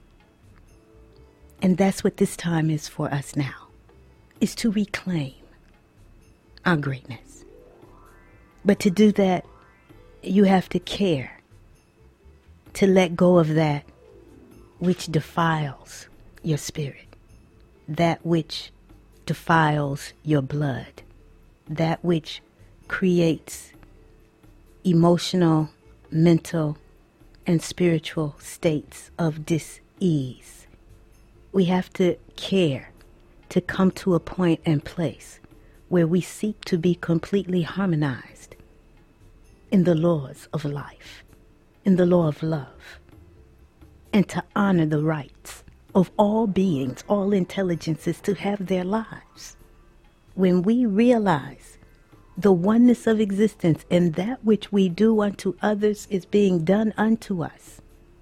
And that's what this time is for us now, is to reclaim our greatness. But to do that, you have to care, to let go of that which defiles your spirit, that which defiles your blood, that which creates emotional, mental, and spiritual states of dis-ease. We have to care to come to a point and place where we seek to be completely harmonized in the laws of life, in the law of love, and to honor the rights of all beings, all intelligences to have their lives. When we realize the oneness of existence and that which we do unto others is being done unto us,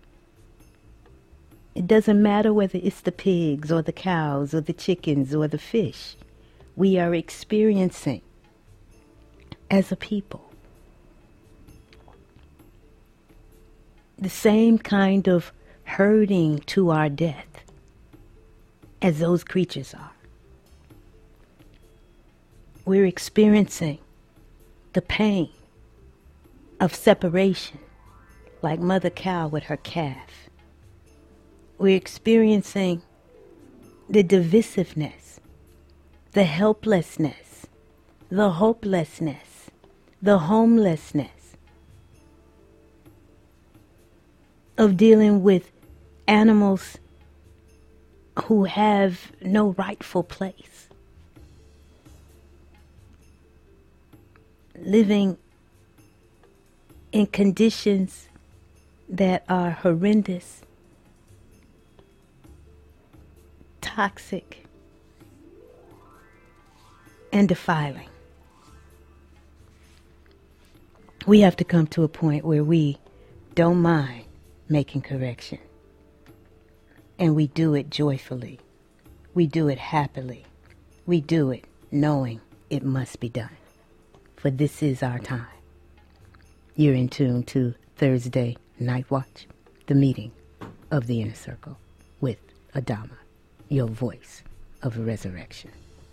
it doesn't matter whether it's the pigs or the cows or the chickens or the fish. We are experiencing as a people the same kind of herding to our death as those creatures are. We're experiencing the pain of separation like mother cow with her calf. We're experiencing the divisiveness, the helplessness, the hopelessness, the homelessness of dealing with animals who have no rightful place. Living in conditions that are horrendous, toxic, and defiling. We have to come to a point where we don't mind making correction. And we do it joyfully. We do it happily. We do it knowing it must be done. For this is our time. You're in tune to Thursday Night Watch, the meeting of the Inner Circle with Adama, your voice of resurrection.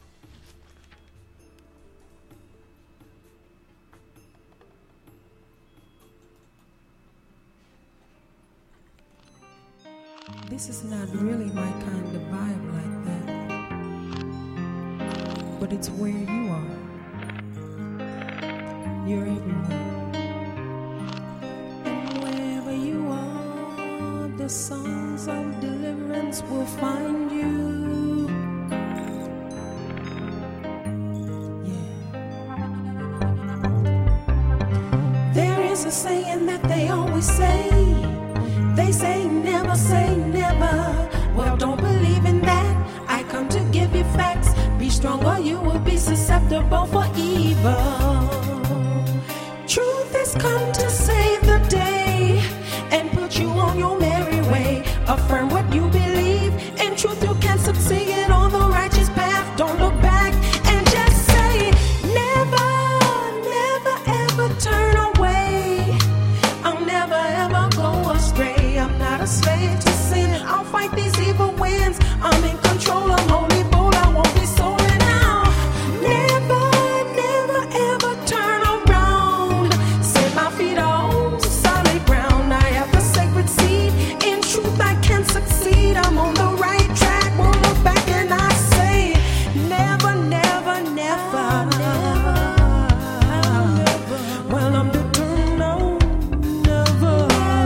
This is not really my kind of vibe like that, but it's where you are. You're everywhere. And wherever you are, the songs of deliverance will find you. Yeah. There is a saying that they always say. They say never say never. Well, don't believe in that. I come to give you facts. Be strong or you will be susceptible for evil. Truth has come to save the day and put you on your merry way. Affirm what you believe. In truth you can succeed on the righteous path. Don't look back and just say never, never ever turn away. I'll never ever go astray. I'm not a slave to sin. I'll fight these evil winds. I'm in control. I'm holy, bold. I won't be sold now. Never, never ever turn around. Set my feet on solid ground. I have the sacred seed. In truth I can succeed. I'm on the right track. Won't look back and I say never, never, never, never. Well, I'm determined. No, never.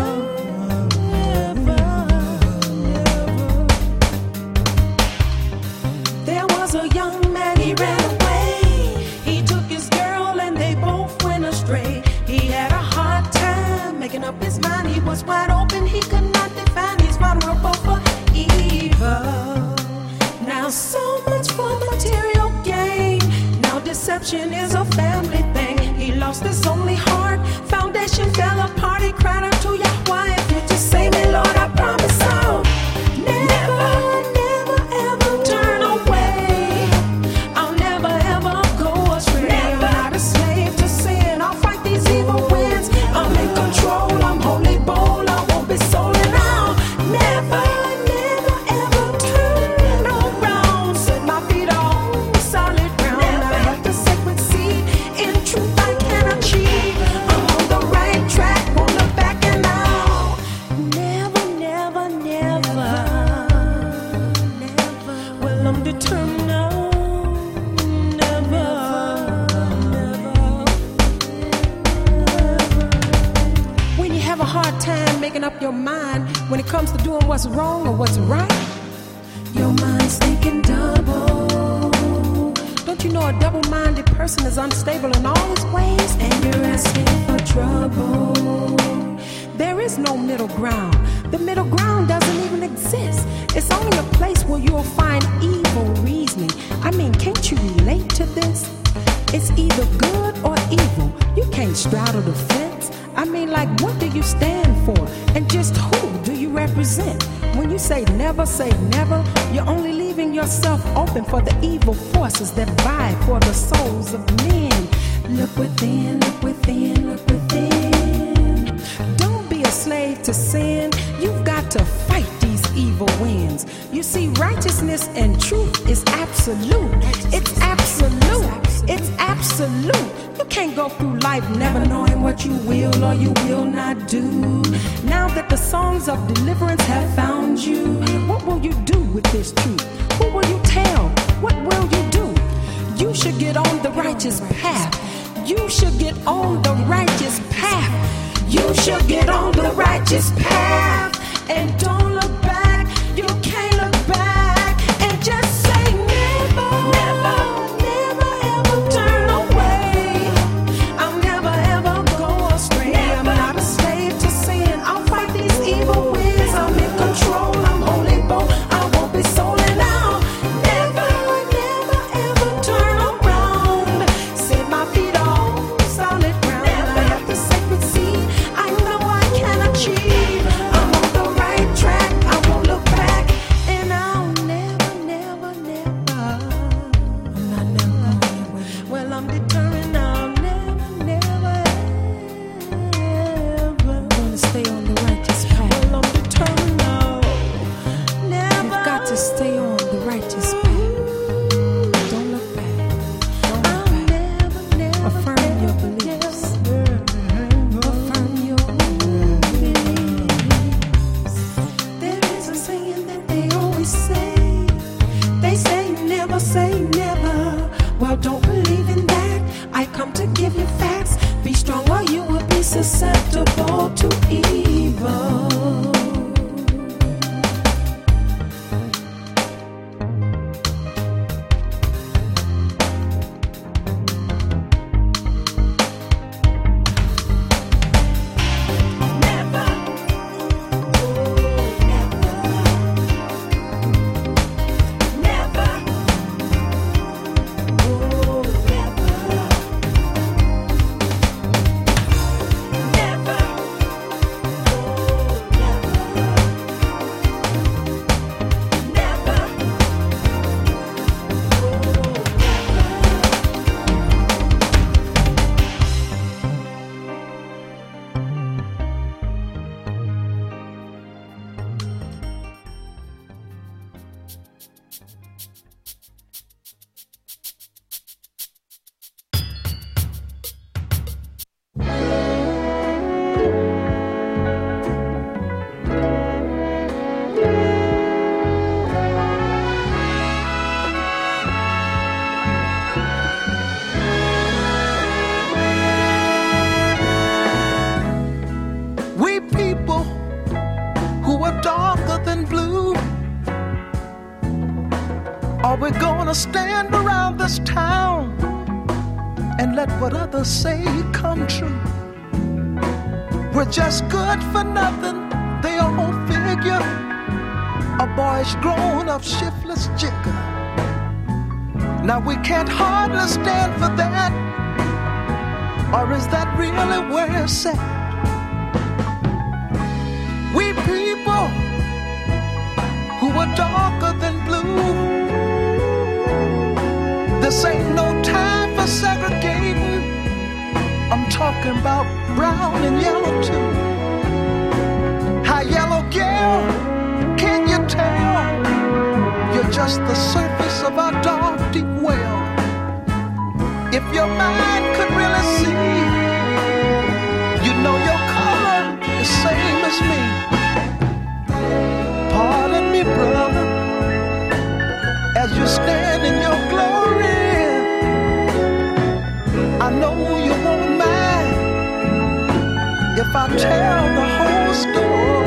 There was a young man, he ran away. He took his girl and they both went astray. He had a hard time making up his mind. He was wide open, he could not define. He's vulnerable for evil. Now so much for material gain. Now deception is a family thing. He lost his only heart. Foundation fell apart. He cried out to Yahweh, if you just save me, Lord, I promise I'll never, never ever turn away. I'll never ever go astray. I'm not a slave to sin. I'll fight these evil winds. I'm in control. I'm holy, bold. I won't be sold and I'll never, never ever turn around. Set my feet on solid ground. I have the sacred seed. In truth I can achieve. I'm on the right track. Won't look back. making up your mind when it comes to doing what's wrong or what's right. Your mind's thinking double. Don't you know a double-minded person is unstable in all his ways? And you're asking for trouble. There is no middle ground. The middle ground doesn't even exist. It's only a place where you'll find evil reasoning. I mean, can't you relate to this? It's either good or evil. You can't straddle the fence. I mean, like, what do you stand for? And just who do you represent? When you say never, you're only leaving yourself open for the evil forces that vie for the souls of men. Look within, look within, look within. Don't be a slave to sin. You've got to fight these evil winds. You see, righteousness and truth is absolute. It's absolute. It's absolute. You can't go through life never knowing what you will or you will not do. Now that the songs of deliverance have found you, what will you do with this truth? Who will you tell? What will you do? You should get on the righteous path. You should get on the righteous path. You should get on the righteous path. And don't look back. You can't look back. And just say never, never, never ever turn away. I'll never ever go astray. I'm not a slave to sin. I'll fight these evil winds. I'm in control. I'm holy bold. I won't be sold out. Never, never ever turn around. Set my feet on solid ground. I have the sacred seed. I know I can achieve. I'm on the right track. I won't look back. And I'll never, never, never. I'm not never going away. Well, I'm determined. I'll never, never, ever. I'm gonna stay on the righteous path. Well, I'm determined now. Never. You've got to stay on the righteous path. Don't look back. Don't look back. Affirm your beliefs. Affirm your beliefs. There is a saying that they always say. They say never. Well, don't believe in that. I come to give you facts. Be strong or you will be susceptible to evil. We people who are darker than blue, are we gonna stand around this town and let what others say come true? We're just good for nothing, they all figure. A boy's grown up shiftless jigger. Now we can't hardly stand for that. Or is that really where it's at? We people who are darker than blue, this ain't no time for segregating. I'm talking about brown and yellow too. Hi, yellow girl, can you tell? You're just the surface of our dark, deep well. If your mind could really see, you know your color is same as me. Pardon me, brother, as you stand in your glory. I know you won't mind if I tell the whole story.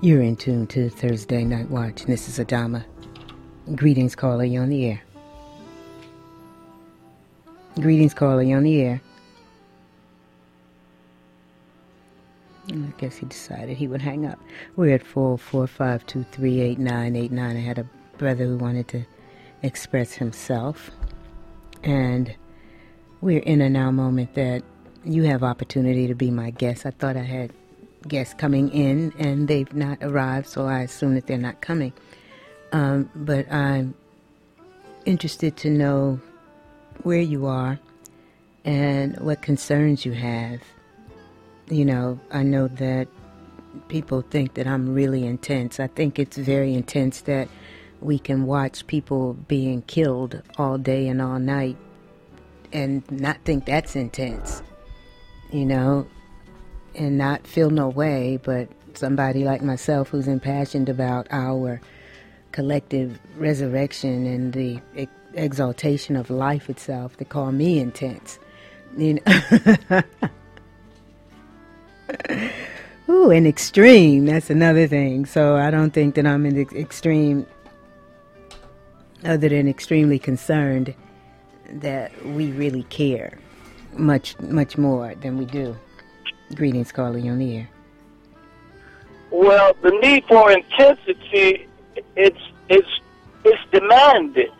You're in tune to Thursday Night Watch. This is Adama. Greetings, caller. You're on the air. Greetings, caller. You're on the air. I guess he decided he would hang up. We're at 445-238-989. I had a brother who wanted to express himself. And we're in a now moment that you have opportunity to be my guest. I thought I had guests coming in, and they've not arrived, so I assume that they're not coming. But I'm interested to know where you are and what concerns you have. You know, I know that people think that I'm really intense. I think it's very intense that we can watch people being killed all day and all night and not think that's intense, you know, and not feel no way. But somebody like myself who's impassioned about our collective resurrection and the exaltation of life itself, they call me intense, you know. Ooh, and extreme, that's another thing. So I don't think that I'm in the extreme, other than extremely concerned that we really care much more than we do. Greetings, Carly, on the air. Well, the need for intensity, it's demanded.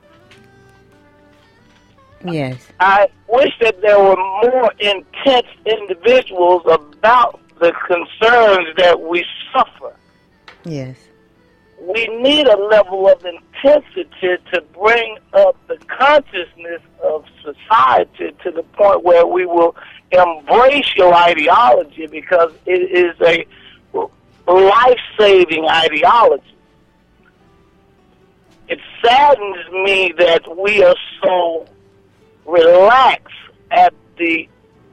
Yes. I wish that there were more intense individuals about the concerns that we suffer. Yes. We need a level of intensity to bring up the consciousness of society to the point where we will embrace your ideology, because it is a life-saving ideology. It saddens me that we are so relax at the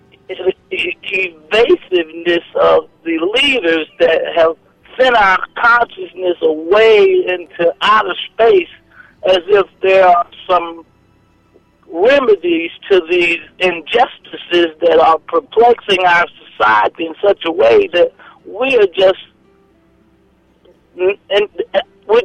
evasiveness of the leaders that have sent our consciousness away into outer space, as if there are some remedies to these injustices that are perplexing our society in such a way that we are just, and we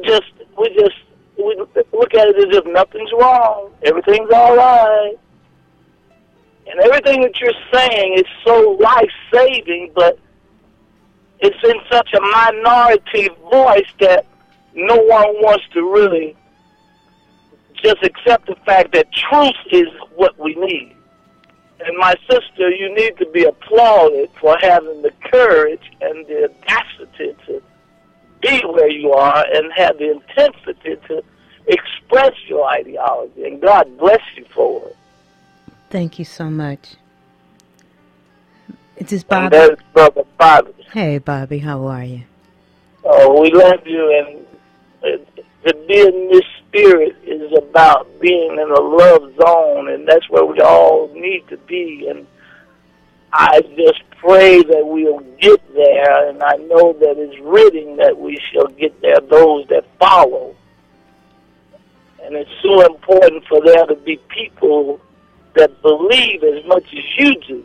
look at it as if nothing's wrong, everything's all right. And everything that you're saying is so life-saving, but it's in such a minority voice that no one wants to really just accept the fact that truth is what we need. And my sister, you need to be applauded for having the courage and the audacity to be where you are and have the intensity to express your ideology. And God bless you for it. Thank you so much. It's just Bobby. And that's Brother Bobby. Hey, Bobby, how are you? Oh, we love you, and to be in this spirit is about being in a love zone, and that's where we all need to be. And I just pray that we'll get there, and I know that it's written that we shall get there, those that follow. And it's so important for there to be people that believe as much as you do,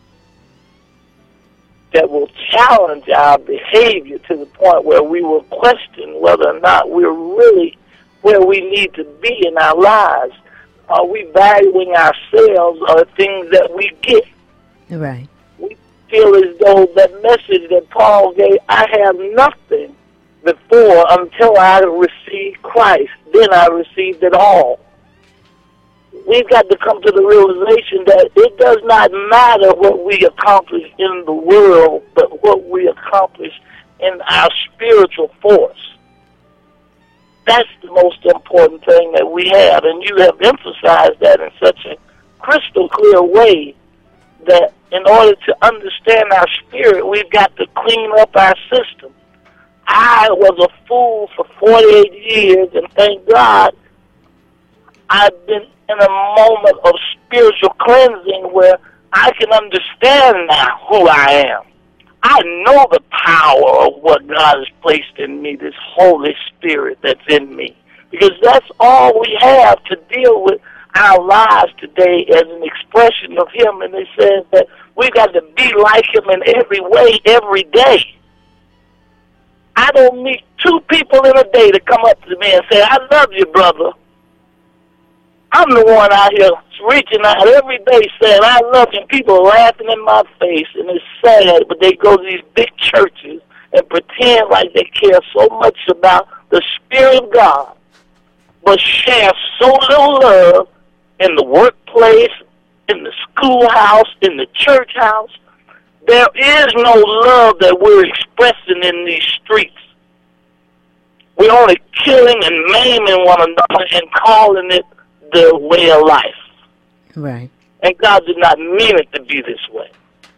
that will challenge our behavior to the point where we will question whether or not we're really where we need to be in our lives. Are we valuing ourselves or things that we get? Right. We feel as though that message that Paul gave, I have nothing before until I received Christ. Then I received it all. We've got to come to the realization that it does not matter what we accomplish in the world, but what we accomplish in our spiritual force. That's the most important thing that we have, and you have emphasized that in such a crystal clear way that in order to understand our spirit, we've got to clean up our system. I was a fool for 48 years, and thank God I've been in a moment of spiritual cleansing where I can understand now who I am. I know the power of what God has placed in me, this Holy Spirit that's in me, because that's all we have to deal with our lives today as an expression of Him. And it says that we've got to be like Him in every way, every day. I don't meet 2 people in a day to come up to me and say, I love you, brother. I'm the one out here reaching out every day saying, I love you. And people are laughing in my face, and it's sad, but they go to these big churches and pretend like they care so much about the Spirit of God, but share so little love in the workplace, in the schoolhouse, in the church house. There is no love that we're expressing in these streets. We're only killing and maiming one another and calling it the way of life. Right. And God did not mean it to be this way.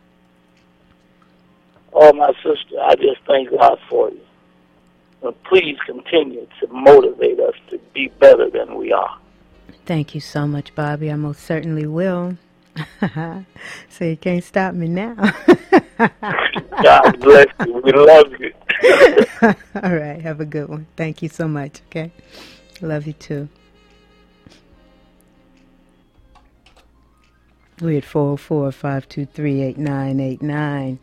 Oh, my sister, I just thank God for you. And please continue to motivate us to be better than we are. Thank you so much, Bobby. I most certainly will. So you can't stop me now. God bless you. We love you. All right. Have a good one. Thank you so much. Okay. Love you too. We're at 404-523-8989.